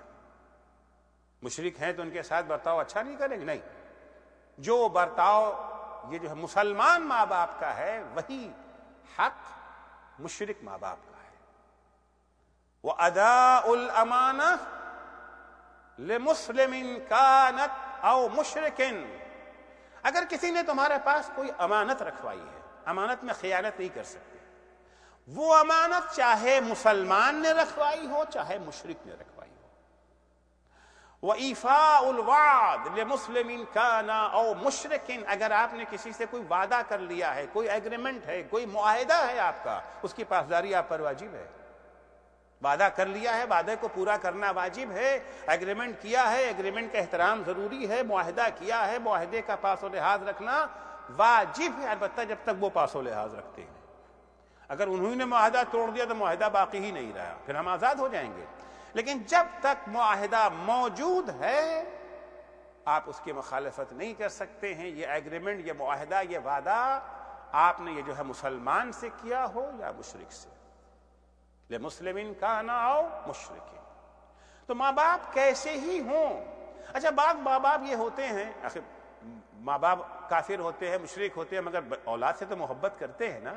مشرک ہیں تو ان کے ساتھ برتاؤ اچھا نہیں کریں گے، نہیں. جو برتاؤ یہ جو ہے مسلمان ماں باپ کا ہے وہی حق مشرک ماں باپ کا ہے. وَأَدَاءُ الْأَمَانَةِ لِمُسْلِمٍ كَانَتْ أَوْ مُشْرِكٍ، اگر کسی نے تمہارے پاس کوئی امانت رکھوائی ہے، امانت میں خیانت نہیں کر سکتے، وہ امانت چاہے مسلمان نے رکھوائی ہو چاہے مشرک نے رکھوائی ہو. وَإِيفَاءُ الْوَعْدِ لِمُسْلِمٍ كَانَ أَوْ مُشْرِكٍ، اگر آپ نے کسی سے کوئی وعدہ کر لیا ہے، کوئی ایگریمنٹ ہے، کوئی معاہدہ ہے آپ کا، اس کی پاسداری آپ پر واجب ہے. وعدہ کر لیا ہے، وعدے کو پورا کرنا واجب ہے. ایگریمنٹ کیا ہے، ایگریمنٹ کا احترام ضروری ہے. معاہدہ کیا ہے، معاہدے کا پاس و لحاظ رکھنا واجب ہے، البتہ جب تک وہ پاس و لحاظ رکھتے ہیں. اگر انہوں نے معاہدہ توڑ دیا تو معاہدہ باقی ہی نہیں رہا، پھر ہم آزاد ہو جائیں گے. لیکن جب تک معاہدہ موجود ہے آپ اس کی مخالفت نہیں کر سکتے ہیں. یہ ایگریمنٹ، یہ معاہدہ، یہ وعدہ آپ نے یہ جو ہے مسلمان سے کیا ہو یا مشرک سے. لِمُسْلِمٍ كَانَ أَوْ مُشْرِكٍ. تو ماں باپ کیسے ہی ہوں. اچھا، بعض ماں باپ یہ ہوتے ہیں، آخر ماں باپ کافر ہوتے ہیں، مشرک ہوتے ہیں، مگر اولاد سے تو محبت کرتے ہیں نا.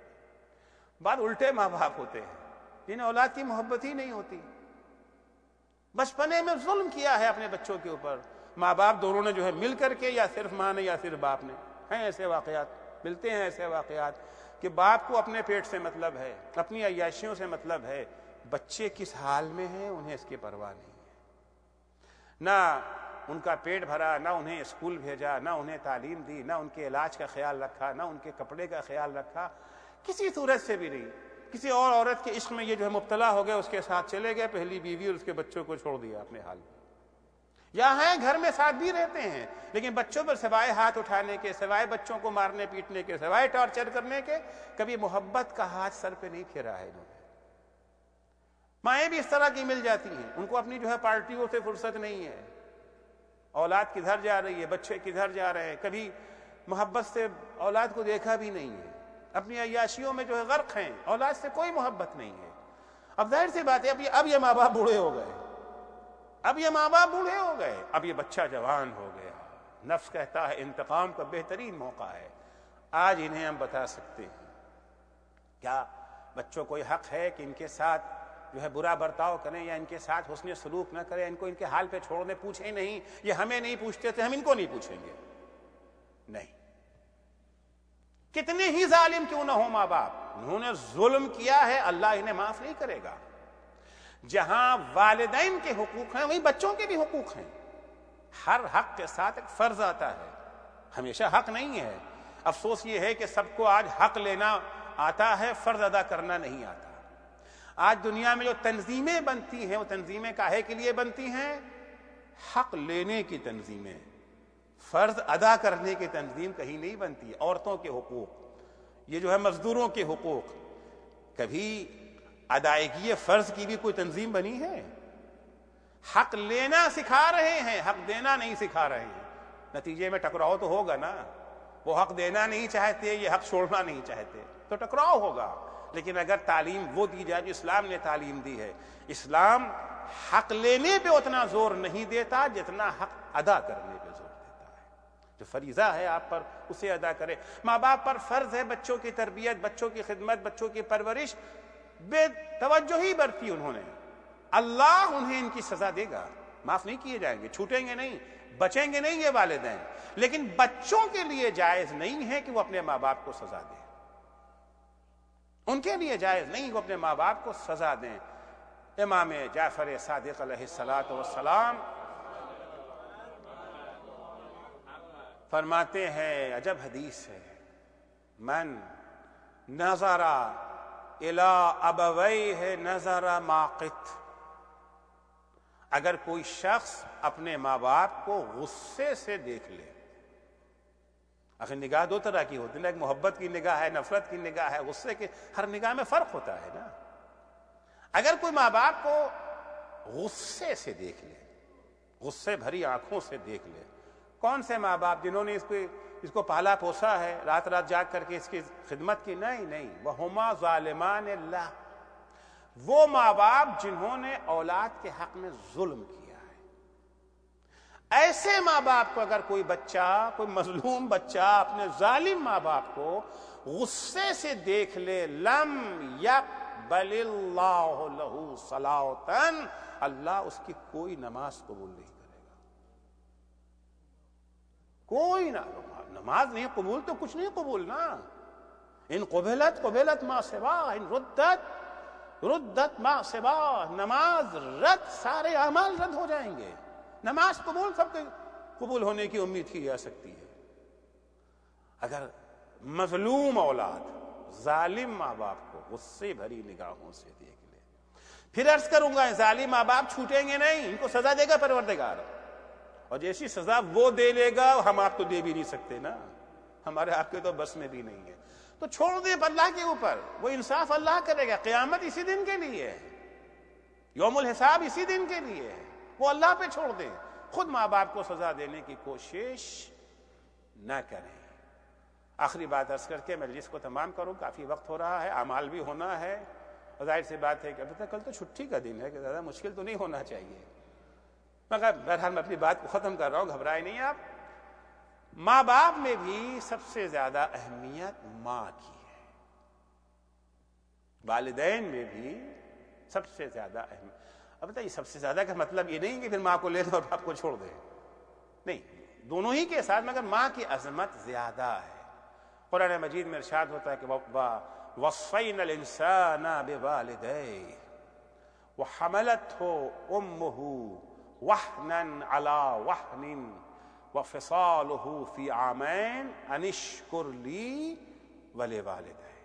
بعض الٹے ماں باپ ہوتے ہیں جنہیں اولاد کی محبت ہی نہیں ہوتی، بچپنے میں ظلم کیا ہے اپنے بچوں کے اوپر. ماں باپ دونوں نے جو ہے مل کر کے، یا صرف ماں نے یا صرف باپ نے. ہیں ایسے واقعات، ملتے ہیں ایسے واقعات کہ باپ کو اپنے پیٹ سے مطلب ہے، اپنی عیاشیوں سے مطلب ہے، بچے کس حال میں ہیں انہیں اس کی پرواہ نہیں ہے. نہ ان کا پیٹ بھرا، نہ انہیں اسکول بھیجا، نہ انہیں تعلیم دی، نہ ان کے علاج کا خیال رکھا، نہ ان کے کپڑے کا خیال رکھا، کسی صورت سے بھی نہیں. کسی اور عورت کے عشق میں یہ جو ہے مبتلا ہو گئے، اس کے ساتھ چلے گئے، پہلی بیوی اور اس کے بچوں کو چھوڑ دیا اپنے حال میں. یا ہیں گھر میں ساتھ بھی رہتے ہیں لیکن بچوں پر سوائے ہاتھ اٹھانے کے، سوائے بچوں کو مارنے پیٹنے کے، سوائے ٹارچر کرنے کے، کبھی محبت کا ہاتھ سر پہ نہیں پھیرا ہے انہوں نے. مائیں بھی اس طرح کی مل جاتی ہیں، ان کو اپنی جو ہے پارٹیوں سے فرصت نہیں ہے. اولاد کدھر جا رہی ہے، بچے کدھر جا رہے ہیں، کبھی محبت سے اولاد کو دیکھا بھی نہیں ہے. اپنی عیاشیوں میں جو ہے غرق ہیں، اولاد سے کوئی محبت نہیں ہے. اب ظاہر سی بات ہے، اب یہ اب یہ ماں باپ بوڑھے ہو گئے، اب یہ ماں باپ بوڑھے ہو گئے، اب یہ بچہ جوان ہو گیا. نفس کہتا ہے انتقام کا بہترین موقع ہے. آج انہیں ہم بتا سکتے ہیں کیا بچوں کو یہ حق ہے کہ ان کے ساتھ جو ہے برا برتاؤ کریں یا ان کے ساتھ حسن سلوک نہ کریں، ان کو ان کے حال پہ چھوڑ دیں، پوچھیں نہیں، یہ ہمیں نہیں پوچھتے تھے ہم ان کو نہیں پوچھیں گے، نہیں۔ کتنے ہی ظالم کیوں نہ ہو ماں باپ، انہوں نے ظلم کیا ہے، اللہ انہیں معاف نہیں کرے گا۔ جہاں والدین کے حقوق ہیں وہیں بچوں کے بھی حقوق ہیں۔ ہر حق کے ساتھ ایک فرض آتا ہے، ہمیشہ حق نہیں ہے۔ افسوس یہ ہے کہ سب کو آج حق لینا آتا ہے، فرض ادا کرنا نہیں آتا۔ آج دنیا میں جو تنظیمیں بنتی ہیں وہ تنظیمیں کاہے کے لیے بنتی ہیں؟ حق لینے کی تنظیمیں، فرض ادا کرنے کی تنظیم کہیں نہیں بنتی۔ عورتوں کے حقوق، یہ جو ہے مزدوروں کے حقوق، کبھی ادائیگی فرض کی بھی کوئی تنظیم بنی ہے؟ حق لینا سکھا رہے ہیں، حق دینا نہیں سکھا رہے ہیں، نتیجے میں ٹکراؤ تو ہوگا نا۔ وہ حق دینا نہیں چاہتے، یہ حق چھوڑنا نہیں چاہتے، تو ٹکراؤ ہوگا۔ لیکن اگر تعلیم وہ دی جائے جو اسلام نے تعلیم دی ہے، اسلام حق لینے پہ اتنا زور نہیں دیتا جتنا حق ادا کرنے پہ زور دیتا ہے۔ جو فریضہ ہے آپ پر اسے ادا کرے۔ ماں باپ پر فرض ہے بچوں کی تربیت، بچوں کی خدمت، بچوں کی پرورش، بے توجہی برتی انہوں نے، اللہ انہیں ان کی سزا دے گا، معاف نہیں کیے جائیں گے، چھوٹیں گے نہیں، بچیں گے نہیں یہ والدین۔ لیکن بچوں کے لیے جائز نہیں ہے کہ وہ اپنے ماں باپ کو سزا دیں، ان کے لیے جائز نہیں وہ اپنے ماں باپ کو سزا دیں۔ امام جعفر صادق علیہ الصلاۃ والسلام فرماتے ہیں، عجب حدیث ہے، من نظر الی ابویہ نظر ماقت، اگر کوئی شخص اپنے ماں باپ کو غصے سے دیکھ لے، آخر نگاہ دو طرح کی ہوتی ہے نا، ایک محبت کی نگاہ ہے، نفرت کی نگاہ ہے، غصے کی، ہر نگاہ میں فرق ہوتا ہے نا۔ اگر کوئی ماں باپ کو غصے سے دیکھ لے، غصے بھری آنکھوں سے دیکھ لے، کون سے ماں باپ جنہوں نے اس کو اس کو پالا پوسا ہے، رات رات جاگ کر کے اس کی خدمت کی؟ نہیں نہیں، وہما ظالمان اللہ، وہ ماں باپ جنہوں نے اولاد کے حق میں ظلم کیا ہے۔ ایسے ماں باپ کو اگر کوئی بچہ، کوئی مظلوم بچہ اپنے ظالم ماں باپ کو غصے سے دیکھ لے، لم یقبل اللہ لہ صلاۃ، اللہ اس کی کوئی نماز قبول نہیں کرے گا، کوئی نہ نماز نہیں قبول تو کچھ نہیں قبول نا۔ ان قبلت قبلت ما سوا، ان ردت ردت ما سوا، نماز رد، سارے اعمال رد ہو جائیں گے۔ نماز قبول سب کے قبول ہونے کی امید کی جا سکتی ہے۔ اگر مظلوم اولاد ظالم ماں باپ کو غصے بھری نگاہوں سے دیکھ لے، پھر عرض کروں گا ظالم ماں باپ چھوٹیں گے نہیں، ان کو سزا دے گا پروردگار، اور جیسی سزا وہ دے لے گا ہم آپ تو دے بھی نہیں سکتے نا، ہمارے آپ کے تو بس میں بھی نہیں ہے، تو چھوڑ دیں اللہ کے اوپر، وہ انصاف اللہ کرے گا۔ قیامت اسی دن کے لیے ہے، یوم الحساب اسی دن کے لیے ہے، وہ اللہ پہ چھوڑ دیں، خود ماں باپ کو سزا دینے کی کوشش نہ کریں۔ آخری بات عرض کر کے مجلس کو تمام کروں، کافی وقت ہو رہا ہے، اعمال بھی ہونا ہے، اور ظاہر سی بات ہے کہ ابھی تک کل تو چھٹی کا دن ہے کہ زیادہ مشکل تو نہیں ہونا چاہیے، مگر بہرحال میں اپنی بات کو ختم کر رہا ہوں، گھبرائے نہیں آپ۔ ماں باپ میں بھی سب سے زیادہ اہمیت ماں کی ہے، والدین میں بھی سب سے زیادہ اہمیت۔ اب بتائیے سب سے زیادہ کا مطلب یہ نہیں کہ پھر ماں کو لے دو اور باپ کو چھوڑ دیں، نہیں، دونوں ہی کے ساتھ، مگر ماں کی عظمت زیادہ ہے۔ قرآن مجید میں ارشاد ہوتا ہے کہ وَوَصَّيْنَا الْإِنسَانَ بِوَالِدَيْهِ وَحَمَلَتْهُ أُمُّهُ وَهْنًا عَلَى وَهْنٍ وَفِصَالُهُ فِي عَامَيْنِ أَنِ اشْكُرْ لِي وَلِوَالِدَيْكَ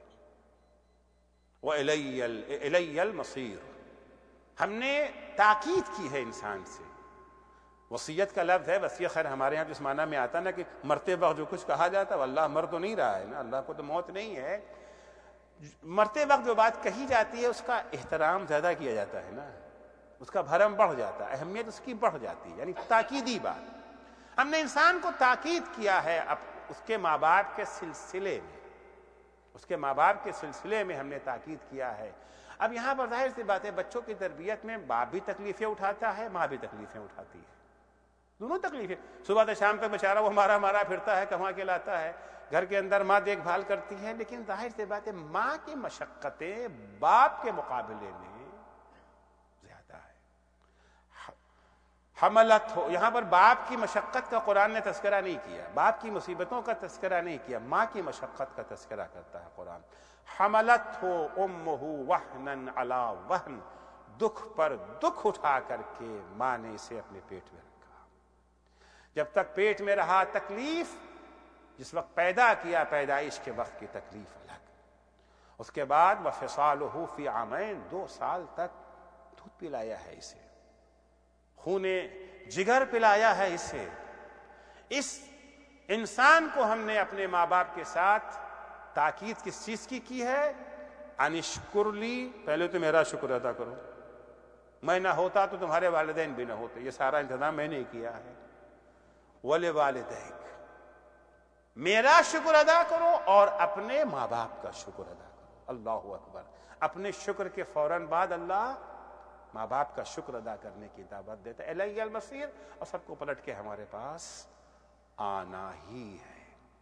وَإِلَيَّ الْمَصِيرُ۔ ہم نے تاکید کی ہے انسان سے، وصیت کا لفظ ہے، وصیت خیر ہمارے یہاں جس معنی میں آتا نا کہ مرتے وقت جو کچھ کہا جاتا ہے، اللہ مر تو نہیں رہا ہے نا، اللہ کو تو موت نہیں ہے، مرتے وقت جو بات کہی جاتی ہے اس کا احترام زیادہ کیا جاتا ہے نا، اس کا بھرم بڑھ جاتا ہے، اہمیت اس کی بڑھ جاتی ہے، یعنی تاکیدی بات۔ ہم نے انسان کو تاکید کیا ہے اب اس کے ماں باپ کے سلسلے میں، اس کے ماں باپ کے سلسلے میں ہم نے تاکید کیا ہے۔ اب یہاں پر ظاہر سی بات ہے، بچوں کی تربیت میں باپ بھی تکلیفیں اٹھاتا ہے، ماں بھی تکلیفیں اٹھاتی ہے، دونوں تکلیفیں، صبح سے شام تک بیچارہ وہ ہمارا ہمارا پھرتا ہے، کما کے لاتا ہے، گھر کے اندر ماں دیکھ بھال کرتی ہے، لیکن ظاہر سی بات ہے ماں کی مشقتیں باپ کے مقابلے میں زیادہ ہے۔ حملت ہو، یہاں پر باپ کی مشقت کا قرآن نے تذکرہ نہیں کیا، باپ کی مصیبتوں کا تذکرہ نہیں کیا، ماں کی مشقت کا تذکرہ کرتا ہے قرآن۔ حملت ہو امہ وہنن علی وہن، دکھ پر دکھ اٹھا کر کے ماں نے اسے اپنے پیٹ میں رکھا۔ جب تک پیٹ میں رہا تکلیف، جس وقت پیدا کیا پیدائش کے وقت کی تکلیف الگ، اس کے بعد وفصالہ فی عامین، دو سال تک دودھ پلایا ہے اسے، خون جگر پلایا ہے اسے۔ اس انسان کو ہم نے اپنے ماں باپ کے ساتھ تاکید کس چیز کی کی ہے؟ انشکر لی، پہلے تو میرا شکر ادا کرو، میں نہ ہوتا تو تمہارے والدین بھی نہ ہوتے، یہ سارا انتظام میں نے کیا ہے۔ وَلِوَالِدَيْكَ، میرا شکر ادا کرو اور اپنے ماں باپ کا شکر ادا کرو۔ اللہ اکبر، اپنے شکر کے فوراً بعد اللہ ماں باپ کا شکر ادا کرنے کی دعوت دیتا ہے۔ الیہ المصیر، اور سب کو پلٹ کے ہمارے پاس آنا ہی ہے۔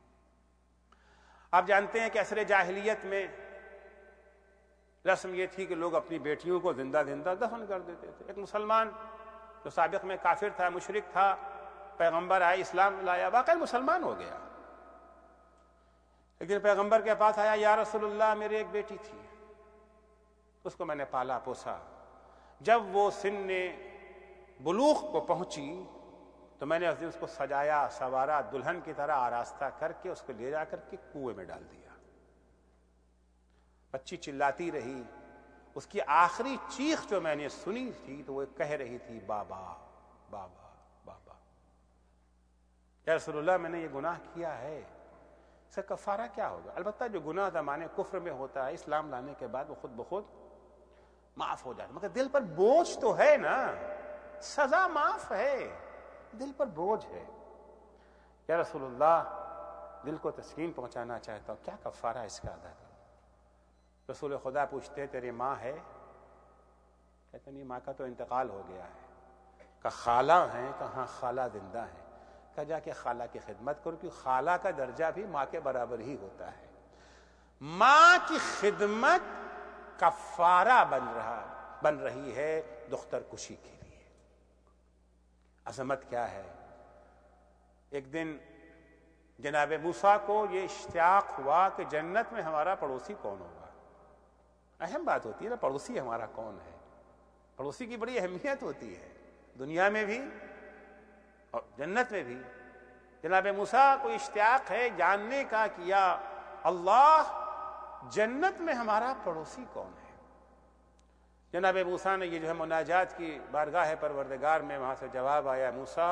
آپ جانتے ہیں کہ عصر جاہلیت میں رسم یہ تھی کہ لوگ اپنی بیٹیوں کو زندہ زندہ دفن کر دیتے تھے۔ ایک مسلمان جو سابق میں کافر تھا، مشرک تھا، پیغمبر آئے، اسلام لایا، واقعی مسلمان ہو گیا۔ ایک دن پیغمبر کے پاس آیا، یا رسول اللہ میری ایک بیٹی تھی، اس کو میں نے پالا پوسا، جب وہ سن بلوغ کو پہنچی تو میں نے اس دن اس کو سجایا سوارا، دلہن کی طرح آراستہ کر کے اس کو لے جا کر کے کنویں میں ڈال دیا۔ بچی چلاتی رہی، اس کی آخری چیخ جو میں نے سنی تھی تو وہ کہہ رہی تھی بابا بابا بابا۔ یا رسول اللہ میں نے یہ گناہ کیا ہے، اس کا کفارہ کیا ہوگا؟ البتہ جو گناہ زمانے کفر میں ہوتا ہے، اسلام لانے کے بعد وہ خود بخود معاف ہو جاتا ہے، مگر دل پر بوجھ تو ہے نا، سزا معاف ہے، دل پر بوجھ ہے۔ یا رسول اللہ دل کو تسکین پہنچانا چاہتا ہوں، کیا کفارہ اس کا ادا کروں؟ رسول خدا پوچھتے تیری ماں ہے؟ کہتے نہیں، ماں کا تو انتقال ہو گیا ہے۔ کہ خالہ ہیں؟ کہ ہاں خالہ زندہ ہیں۔ کہ جا کے خالہ کی خدمت کرو، کیونکہ خالہ کا درجہ بھی ماں کے برابر ہی ہوتا ہے۔ ماں کی خدمت کفارہ بن رہا بن رہی ہے دختر کشی کے لیے۔ عظمت کیا ہے! ایک دن جناب موسیٰ کو یہ اشتیاق ہوا کہ جنت میں ہمارا پڑوسی کون ہوگا۔ اہم بات ہوتی ہے نا، پڑوسی ہمارا کون ہے، پڑوسی کی بڑی اہمیت ہوتی ہے، دنیا میں بھی اور جنت میں بھی۔ جناب موسیٰ کو اشتیاق ہے جاننے کا کہ یا اللہ جنت میں ہمارا پڑوسی کون ہے۔ جناب موسیٰ نے یہ جو ہے مناجات کی بارگاہ پروردگار میں وہاں سے جواب آیا، موسیٰ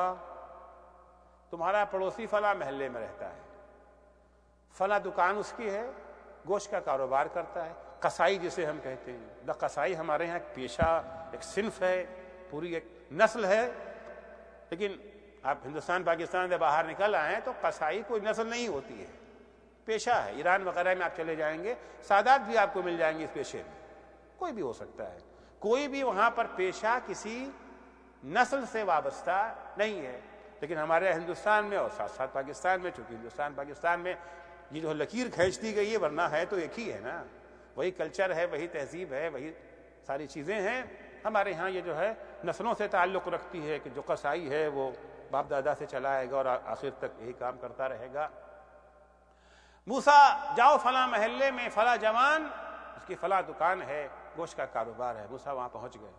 تمہارا پڑوسی فلاں محلے میں رہتا ہے، فلاں دکان اس کی ہے، گوشت کا کاروبار کرتا ہے، قصائی جسے ہم کہتے ہیں۔ دا قصائی ہمارے یہاں ایک پیشہ، ایک صنف ہے، پوری ایک نسل ہے، لیکن آپ ہندوستان پاکستان سے باہر نکل آئے ہیں تو قصائی کوئی نسل نہیں ہوتی ہے، پیشہ ہے۔ ایران وغیرہ میں آپ چلے جائیں گے، سادات بھی آپ کو مل جائیں گے اس پیشے میں، کوئی بھی ہو سکتا ہے، کوئی بھی وہاں پر پیشہ کسی نسل سے وابستہ نہیں ہے۔ لیکن ہمارے ہندوستان میں اور ساتھ ساتھ پاکستان میں، چونکہ ہندوستان پاکستان میں یہ جو لکیر کھینچ دی گئی ہے، ورنہ ہے تو ایک ہی ہے نا، وہی کلچر ہے، وہی تہذیب ہے، وہی ساری چیزیں ہیں۔ ہمارے ہاں یہ جو ہے نسلوں سے تعلق رکھتی ہے کہ جو قصائی ہے وہ باپ دادا سے چلا آئے گا اور آخر تک یہی کام کرتا رہے گا۔ موسیٰ جاؤ فلاں محلے میں، فلاں جوان اس کی فلاں دکان ہے، گوشت کا کاروبار ہے۔ موسیٰ وہاں پہنچ گئے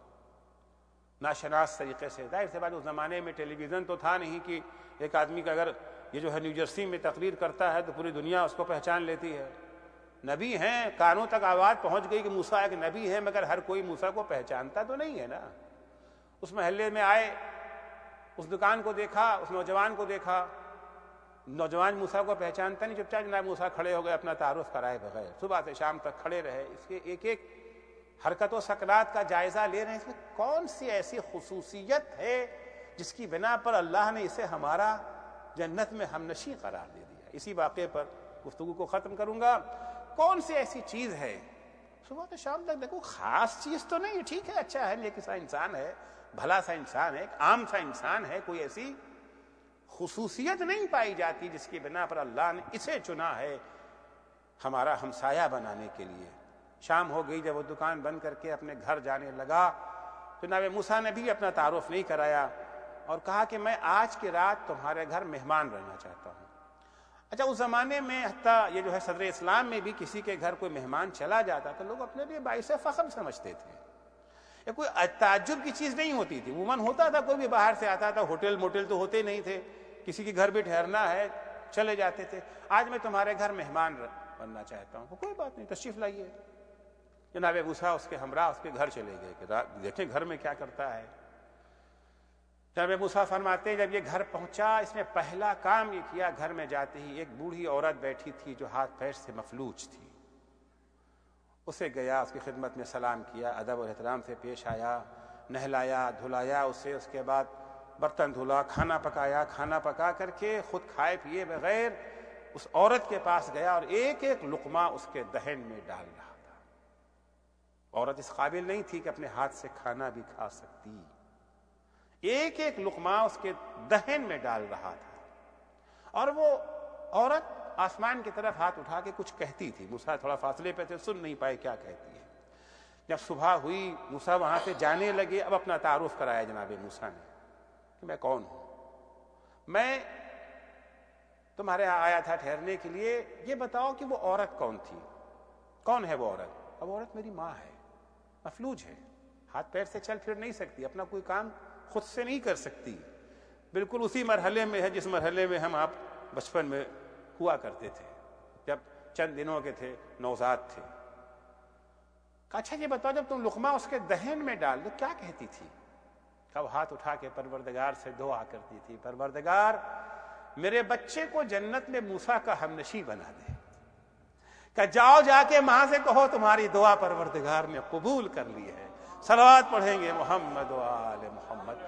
ناشناس طریقے سے۔ ظاہر سی بات اس زمانے میں ٹیلی ویژن تو تھا نہیں کہ ایک آدمی کا اگر یہ جو ہے نیو جرسی میں تقریر کرتا ہے تو پوری دنیا اس کو پہچان لیتی ہے۔ نبی ہیں، کانوں تک آواز پہنچ گئی کہ موسیٰ ایک نبی ہے، مگر ہر کوئی موسیٰ کو پہچانتا تو نہیں ہے نا۔ اس محلے میں آئے، اس دکان کو دیکھا، اس نوجوان کو دیکھا، نوجوان موسیٰ کو پہچانتا نہیں، چپ چاپ جناب موسیٰ کھڑے ہو گئے اپنا تعارف کرائے بغیر، صبح سے شام تک کھڑے رہے، اس کے ایک ایک حرکت و سکنات کا جائزہ لے رہے ہیں، اس میں کون سی ایسی خصوصیت ہے جس کی بنا پر اللہ نے اسے ہمارا جنت میں ہمنشیں قرار دے دیا۔ اسی واقعے پر گفتگو کو ختم کروں گا۔ کون سی ایسی چیز ہے، صبح سے شام تک دیکھو، خاص چیز تو نہیں، ٹھیک ہے، اچھا ہے، نیک سا انسان ہے، بھلا سا انسان ہے، ایک عام سا انسان ہے، کوئی ایسی خصوصیت نہیں پائی جاتی جس کی بنا پر اللہ نے اسے چنا ہے ہمارا ہمسایہ بنانے کے لیے۔ شام ہو گئی، جب وہ دکان بند کر کے اپنے گھر جانے لگا تو جناب موسیٰ نے بھی اپنا تعارف نہیں کرایا اور کہا کہ میں آج کی رات تمہارے گھر مہمان رہنا چاہتا ہوں۔ اچھا، اس زمانے میں حتیٰ یہ جو ہے صدر اسلام میں بھی کسی کے گھر کوئی مہمان چلا جاتا تو لوگ اپنے لیے باعث فخر سمجھتے تھے، یہ کوئی تعجب کی چیز نہیں ہوتی تھی۔ عموماً ہوتا تھا کوئی بھی باہر سے آتا تھا، ہوٹل موٹل تو ہوتے نہیں تھے، کسی کے گھر بھی ٹھہرنا ہے چلے جاتے تھے۔ آج میں تمہارے گھر مہمان بننا چاہتا ہوں، کوئی بات نہیں، تشریف لائیے۔ جناب موسیٰ اس کے ہمراہ اس کے گھر چلے گئے کہ دیکھیں گھر میں کیا کرتا ہے۔ جناب موسیٰ فرماتے ہیں جب یہ گھر پہنچا، اس نے پہلا کام یہ کیا، گھر میں جاتے ہی ایک بوڑھی عورت بیٹھی تھی جو ہاتھ پیر سے مفلوج تھی، اسے گیا، اس کی خدمت میں سلام کیا، ادب اور احترام سے پیش آیا، نہلایا دھلایا اسے، اس کے بعد برتن دھلا، کھانا پکایا، کھانا پکا کر کے خود کھائے پیے بغیر اس عورت کے پاس گیا اور ایک ایک لقمہ اس کے دہن میں ڈال رہا تھا۔ عورت اس قابل نہیں تھی کہ اپنے ہاتھ سے کھانا بھی کھا سکتی، ایک ایک لقمہ اس کے دہن میں ڈال رہا تھا، اور وہ عورت آسمان کی طرف ہاتھ اٹھا کے کچھ کہتی تھی۔ موسیٰ تھوڑا فاصلے پہ تھے، سن نہیں پائے کیا کہتی ہے۔ جب صبح ہوئی، موسیٰ وہاں سے جانے لگے، اب اپنا تعارف کرایا جناب موسیٰ نے کہ میں کون ہوں، میں تمہارے یہاں آیا تھا ٹھہرنے کے لیے، یہ بتاؤ کہ وہ عورت کون تھی، کون ہے وہ عورت؟ اب عورت میری ماں ہے، مفلوج ہے، ہاتھ پیر سے چل پھر نہیں سکتی، اپنا کوئی کام خود سے نہیں کر سکتی، بالکل اسی مرحلے میں ہے جس مرحلے میں ہم آپ بچپن میں ہوا کرتے تھے جب چند دنوں کے تھے، نوزاد تھے۔ اچھا یہ بتاؤ جب تم لقمہ اس کے دہن میں ڈال دو کیا کہتی تھی؟ کب ہاتھ اٹھا کے پروردگار سے دعا کرتی تھی، پروردگار میرے بچے کو جنت میں موسیٰ کا ہمنشیں بنا دے، کہ جاؤ جا کے ماں سے کہو تمہاری دعا پروردگار نے قبول کر لی ہے۔ صلوات پڑھیں گے محمد و آل محمد۔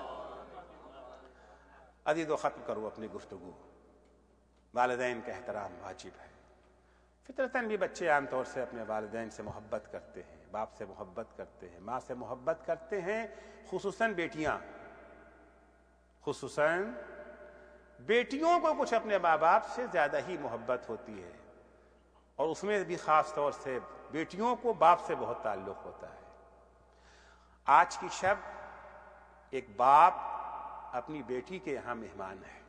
عزیز و ختم کرو اپنی گفتگو، والدین کا احترام واجب ہے۔ فطرتاً بھی بچے عام طور سے اپنے والدین سے محبت کرتے ہیں، باپ سے محبت کرتے ہیں، ماں سے محبت کرتے ہیں، خصوصاً بیٹیاں، خصوصاً بیٹیوں کو کچھ اپنے ماں باپ سے زیادہ ہی محبت ہوتی ہے، اور اس میں بھی خاص طور سے بیٹیوں کو باپ سے بہت تعلق ہوتا ہے۔ آج کی شب ایک باپ اپنی بیٹی کے یہاں مہمان ہے،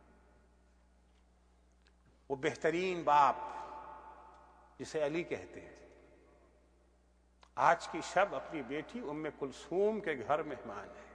وہ بہترین باپ جسے علی کہتے ہیں، آج کی شب اپنی بیٹی ام کلثوم کے گھر مہمان ہے۔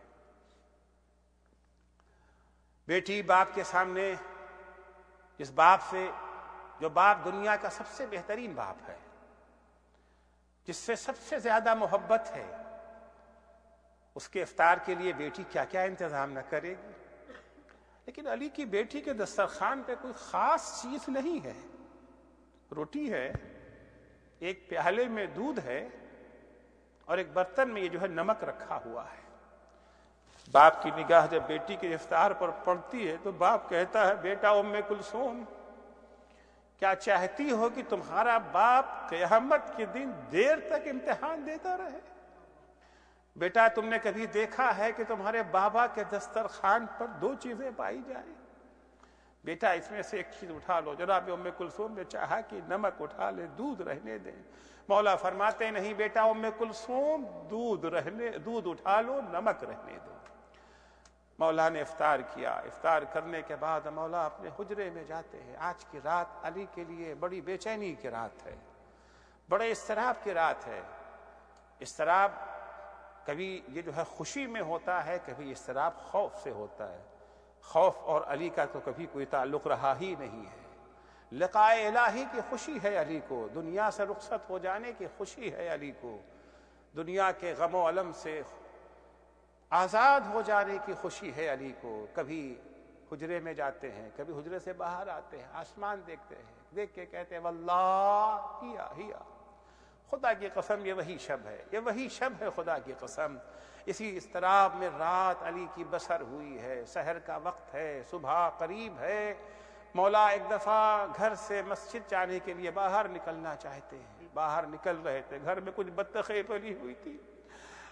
بیٹی باپ کے سامنے، جس باپ سے، جو باپ دنیا کا سب سے بہترین باپ ہے، جس سے سب سے زیادہ محبت ہے، اس کے افطار کے لیے بیٹی کیا کیا انتظام نہ کرے گی۔ لیکن علی کی بیٹی کے دسترخوان پہ کوئی خاص چیز نہیں ہے، روٹی ہے، ایک پیالے میں دودھ ہے، اور ایک برتن میں یہ جو ہے نمک رکھا ہوا ہے۔ باپ کی نگاہ جب بیٹی کے افطار پر پڑتی ہے تو باپ کہتا ہے، بیٹا ام کلثوم کیا چاہتی ہو کہ تمہارا باپ قیامت کے دن دیر تک امتحان دیتا رہے؟ بیٹا تم نے کبھی دیکھا ہے کہ تمہارے بابا کے دسترخوان پر دو چیزیں پائی جائیں؟ بیٹا اس میں سے ایک چیز اٹھا لو۔ جناب ام کلثوم نے چاہا کہ نمک اٹھا لے، دودھ رہنے دیں۔ مولا فرماتے نہیں بیٹا ام کلثوم دودھ رہنے دودھ اٹھا لو، نمک رہنے دو۔ مولا نے افطار کیا، افطار کرنے کے بعد مولا اپنے حجرے میں جاتے ہیں۔ آج کی رات علی کے لیے بڑی بے چینی کی رات ہے، بڑے اضطراب کی رات ہے۔ اضطراب کبھی یہ جو ہے خوشی میں ہوتا ہے، کبھی اضطراب خوف سے ہوتا ہے۔ خوف اور علی کا تو کبھی کوئی تعلق رہا ہی نہیں ہے۔ لقائے الہی کی خوشی ہے علی کو، دنیا سے رخصت ہو جانے کی خوشی ہے علی کو، دنیا کے غم و الم سے آزاد ہو جانے کی خوشی ہے علی کو۔ کبھی حجرے میں جاتے ہیں، کبھی حجرے سے باہر آتے ہیں، آسمان دیکھتے ہیں، دیکھ کے کہتے ہیں واللہ ہیا ہیا، خدا کی قسم یہ وہی شب ہے، یہ وہی شب ہے، خدا کی قسم۔ اسی اضطراب میں رات علی کی بسر ہوئی ہے، سحر کا وقت ہے، صبح قریب ہے۔ مولا ایک دفعہ گھر سے مسجد جانے کے لیے باہر نکلنا چاہتے ہیں، باہر نکل رہے تھے، گھر میں کچھ بطخیں پلی ہوئی تھی،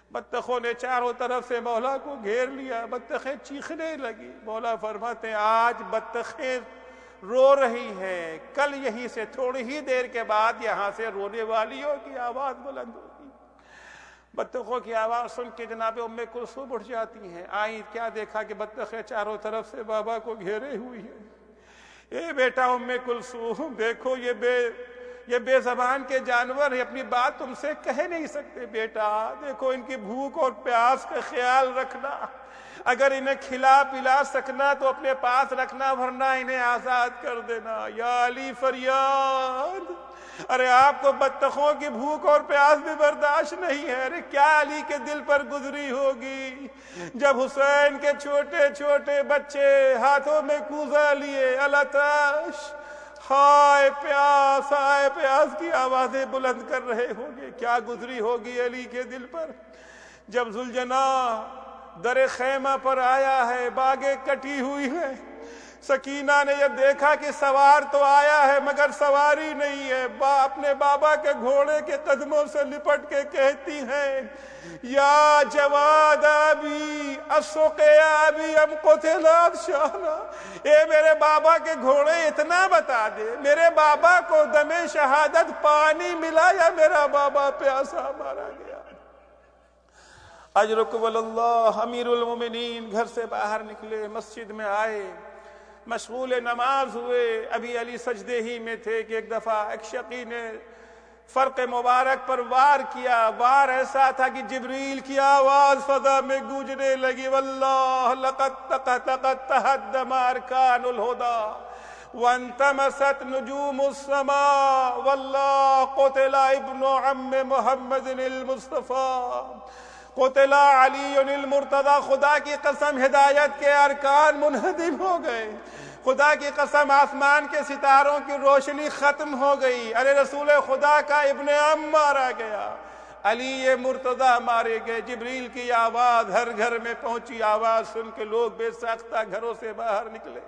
بطخوں نے چاروں طرف سے مولا کو گھیر لیا، بطخیں چیخنے لگی۔ مولا فرماتے ہیں آج بطخیں رو رہی ہیں، کل یہیں سے تھوڑی ہی دیر کے بعد یہاں سے رونے والیوں کی آواز بلند ہوگی۔ بطخوں کی آواز سن کے جناب ام کلثوم اٹھ جاتی ہیں، آئی کیا دیکھا کہ بطخیں چاروں طرف سے بابا کو گھیرے ہوئی ہیں۔ اے بیٹا ام کلثوم دیکھو یہ بے یہ بے زبان کے جانور ہیں، اپنی بات تم سے کہہ نہیں سکتے بیٹا، دیکھو ان کی بھوک اور پیاس کا خیال رکھنا، اگر انہیں کھلا پلا سکنا تو اپنے پاس رکھنا ورنہ انہیں آزاد کر دینا۔ یا علی فریاد، ارے آپ کو بطخوں کی بھوک اور پیاس بھی برداشت نہیں ہے، ارے کیا علی کے دل پر گزری ہوگی جب حسین کے چھوٹے چھوٹے بچے ہاتھوں میں کوزہ لیے الاتش ہائے پیاس ہائے پیاس کی آوازیں بلند کر رہے ہوں گے، کیا گزری ہوگی علی کے دل پر جب ذوالجناح در خیمہ پر آیا ہے، باغیں کٹی ہوئی ہے، سکینہ نے جب دیکھا کہ سوار تو آیا ہے مگر سواری نہیں ہے، با اپنے بابا کے گھوڑے کے قدموں سے لپٹ کے کہتی ہیں یا جواد ابی اسق ابی ام قتلت شانا، اے میرے بابا کے گھوڑے اتنا بتا دے میرے بابا کو دم شہادت پانی ملا یا میرا بابا پیاسا مارا گیا۔ اجرک واللہ امیر المومنین گھر سے باہر نکلے، مسجد میں آئے، مشغول نماز ہوئے، ابھی علی سجدے ہی میں تھے کہ ایک دفعہ ایک شقی نے فرق مبارک پر وار کیا، وار ایسا تھا کہ جبریل کی آواز فضا میں گونجنے لگی، واللہ لقد تقطقت تہدم ارکان الہدی وانتمست نجوم السماء واللہ قتل ابن عم محمد المصطفیٰ قتل علی المرتضی، خدا کی قسم ہدایت کے ارکان منہدم ہو گئے، خدا کی قسم آسمان کے ستاروں کی روشنی ختم ہو گئی، ارے رسول خدا کا ابن عم مارا گیا، علی مرتضی مارے گئے۔ جبریل کی آواز ہر گھر میں پہنچی، آواز سن کے لوگ بے ساختہ گھروں سے باہر نکلے۔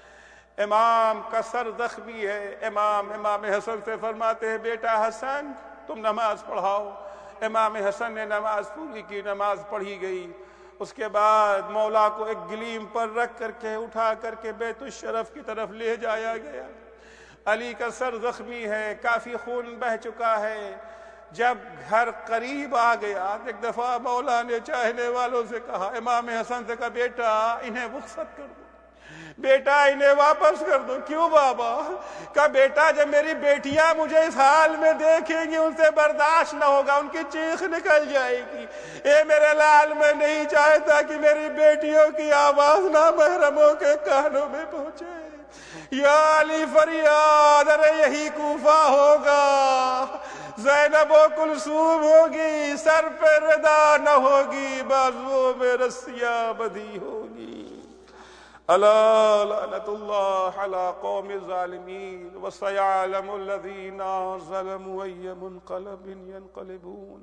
امام کا سر زخمی ہے، امام امام حسن سے فرماتے ہیں بیٹا حسن تم نماز پڑھاؤ۔ امام حسن نے نماز پوری کی، نماز پڑھی گئی، اس کے بعد مولا کو ایک گلیم پر رکھ کر کے اٹھا کر کے بیت الشرف کی طرف لے جایا گیا۔ علی کا سر زخمی ہے، کافی خون بہہ چکا ہے۔ جب گھر قریب آ گیا ایک دفعہ مولا نے چاہنے والوں سے کہا، امام حسن سے کہا بیٹا انہیں رخصت کر دو، بیٹا انہیں واپس کر دو۔ کیوں بابا؟ کہا بیٹا جب میری بیٹیاں مجھے اس حال میں دیکھیں گی ان سے برداشت نہ ہوگا، ان کی چیخ نکل جائے گی۔ اے میرے لال میں نہیں چاہتا کہ میری بیٹیوں کی آواز نامحرموں کے کانوں میں پہنچے۔ یا علی فریاد، ارے یہی کوفہ ہوگا، زینب و کلثوم ہوگی، سر پہ ردا نہ ہوگی، بازوؤں میں رسیاں بدھی ہوگی۔ الا لعنت اللہ علی قوم الظالمین وسیعلم الذین ظلموا ای منقلب ینقلبون۔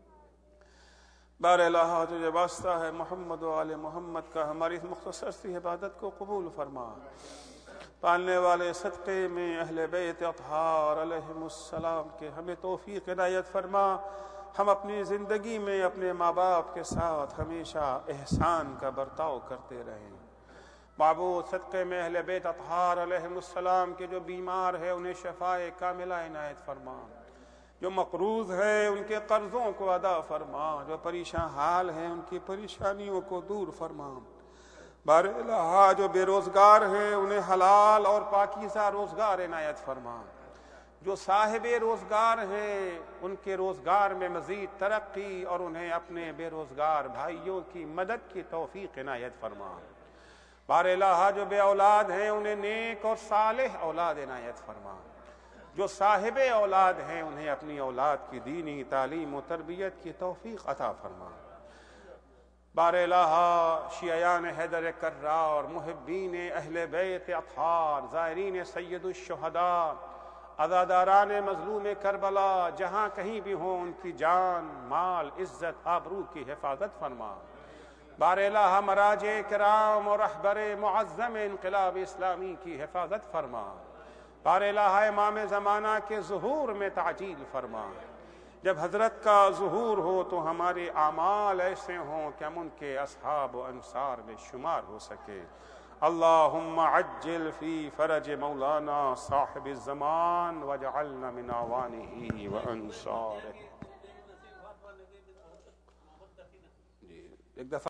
بار الہ تجھے واسطہ ہے محمد و آل محمد کا، ہماری اس مختصر سی عبادت کو قبول فرما۔ پالنے والے صدقے میں اہل بیت اطہار علیہم السلام کے ہمیں توفیق عنایت فرما، ہم اپنی زندگی میں اپنے ماں باپ کے ساتھ ہمیشہ احسان کا برتاؤ کرتے رہیں۔ معبود صدقے میں اہل بیت اطہار علیہم السلام کے جو بیمار ہیں انہیں شفائے کاملہ عنایت فرما، جو مقروض ہیں ان کے قرضوں کو ادا فرما، جو پریشان حال ہیں ان کی پریشانیوں کو دور فرما۔ بار الہ جو بے روزگار ہیں انہیں حلال اور پاکیزہ روزگار عنایت فرما، جو صاحب روزگار ہیں ان کے روزگار میں مزید ترقی اور انہیں اپنے بے روزگار بھائیوں کی مدد کی توفیق عنایت فرما۔ بار الہ جو بے اولاد ہیں انہیں نیک اور صالح اولاد عنایت فرما، جو صاحب اولاد ہیں انہیں اپنی اولاد کی دینی تعلیم و تربیت کی توفیق عطا فرما۔ بار الہ شیعیان حیدر کرار، محبین اہل بیت اطہار، زائرین سید الشہداء، عزاداران مظلوم کربلا جہاں کہیں بھی ہوں ان کی جان، مال، عزت، آبرو کی حفاظت فرما۔ بار الہ مراجع کرام اور رہبر معظم انقلاب اسلامی کی حفاظت فرما۔ بار الہ امام زمانہ کے ظہور میں تعجیل فرما۔ جب حضرت کا ظہور ہو تو ہمارے اعمال ایسے ہوں کہ ہم ان کے اصحاب و انصار میں شمار ہو سکے. اللہم عجل فی فرج مولانا صاحب الزمان واجعلنا من اعوانہ و انصارہ. ایک دفعہ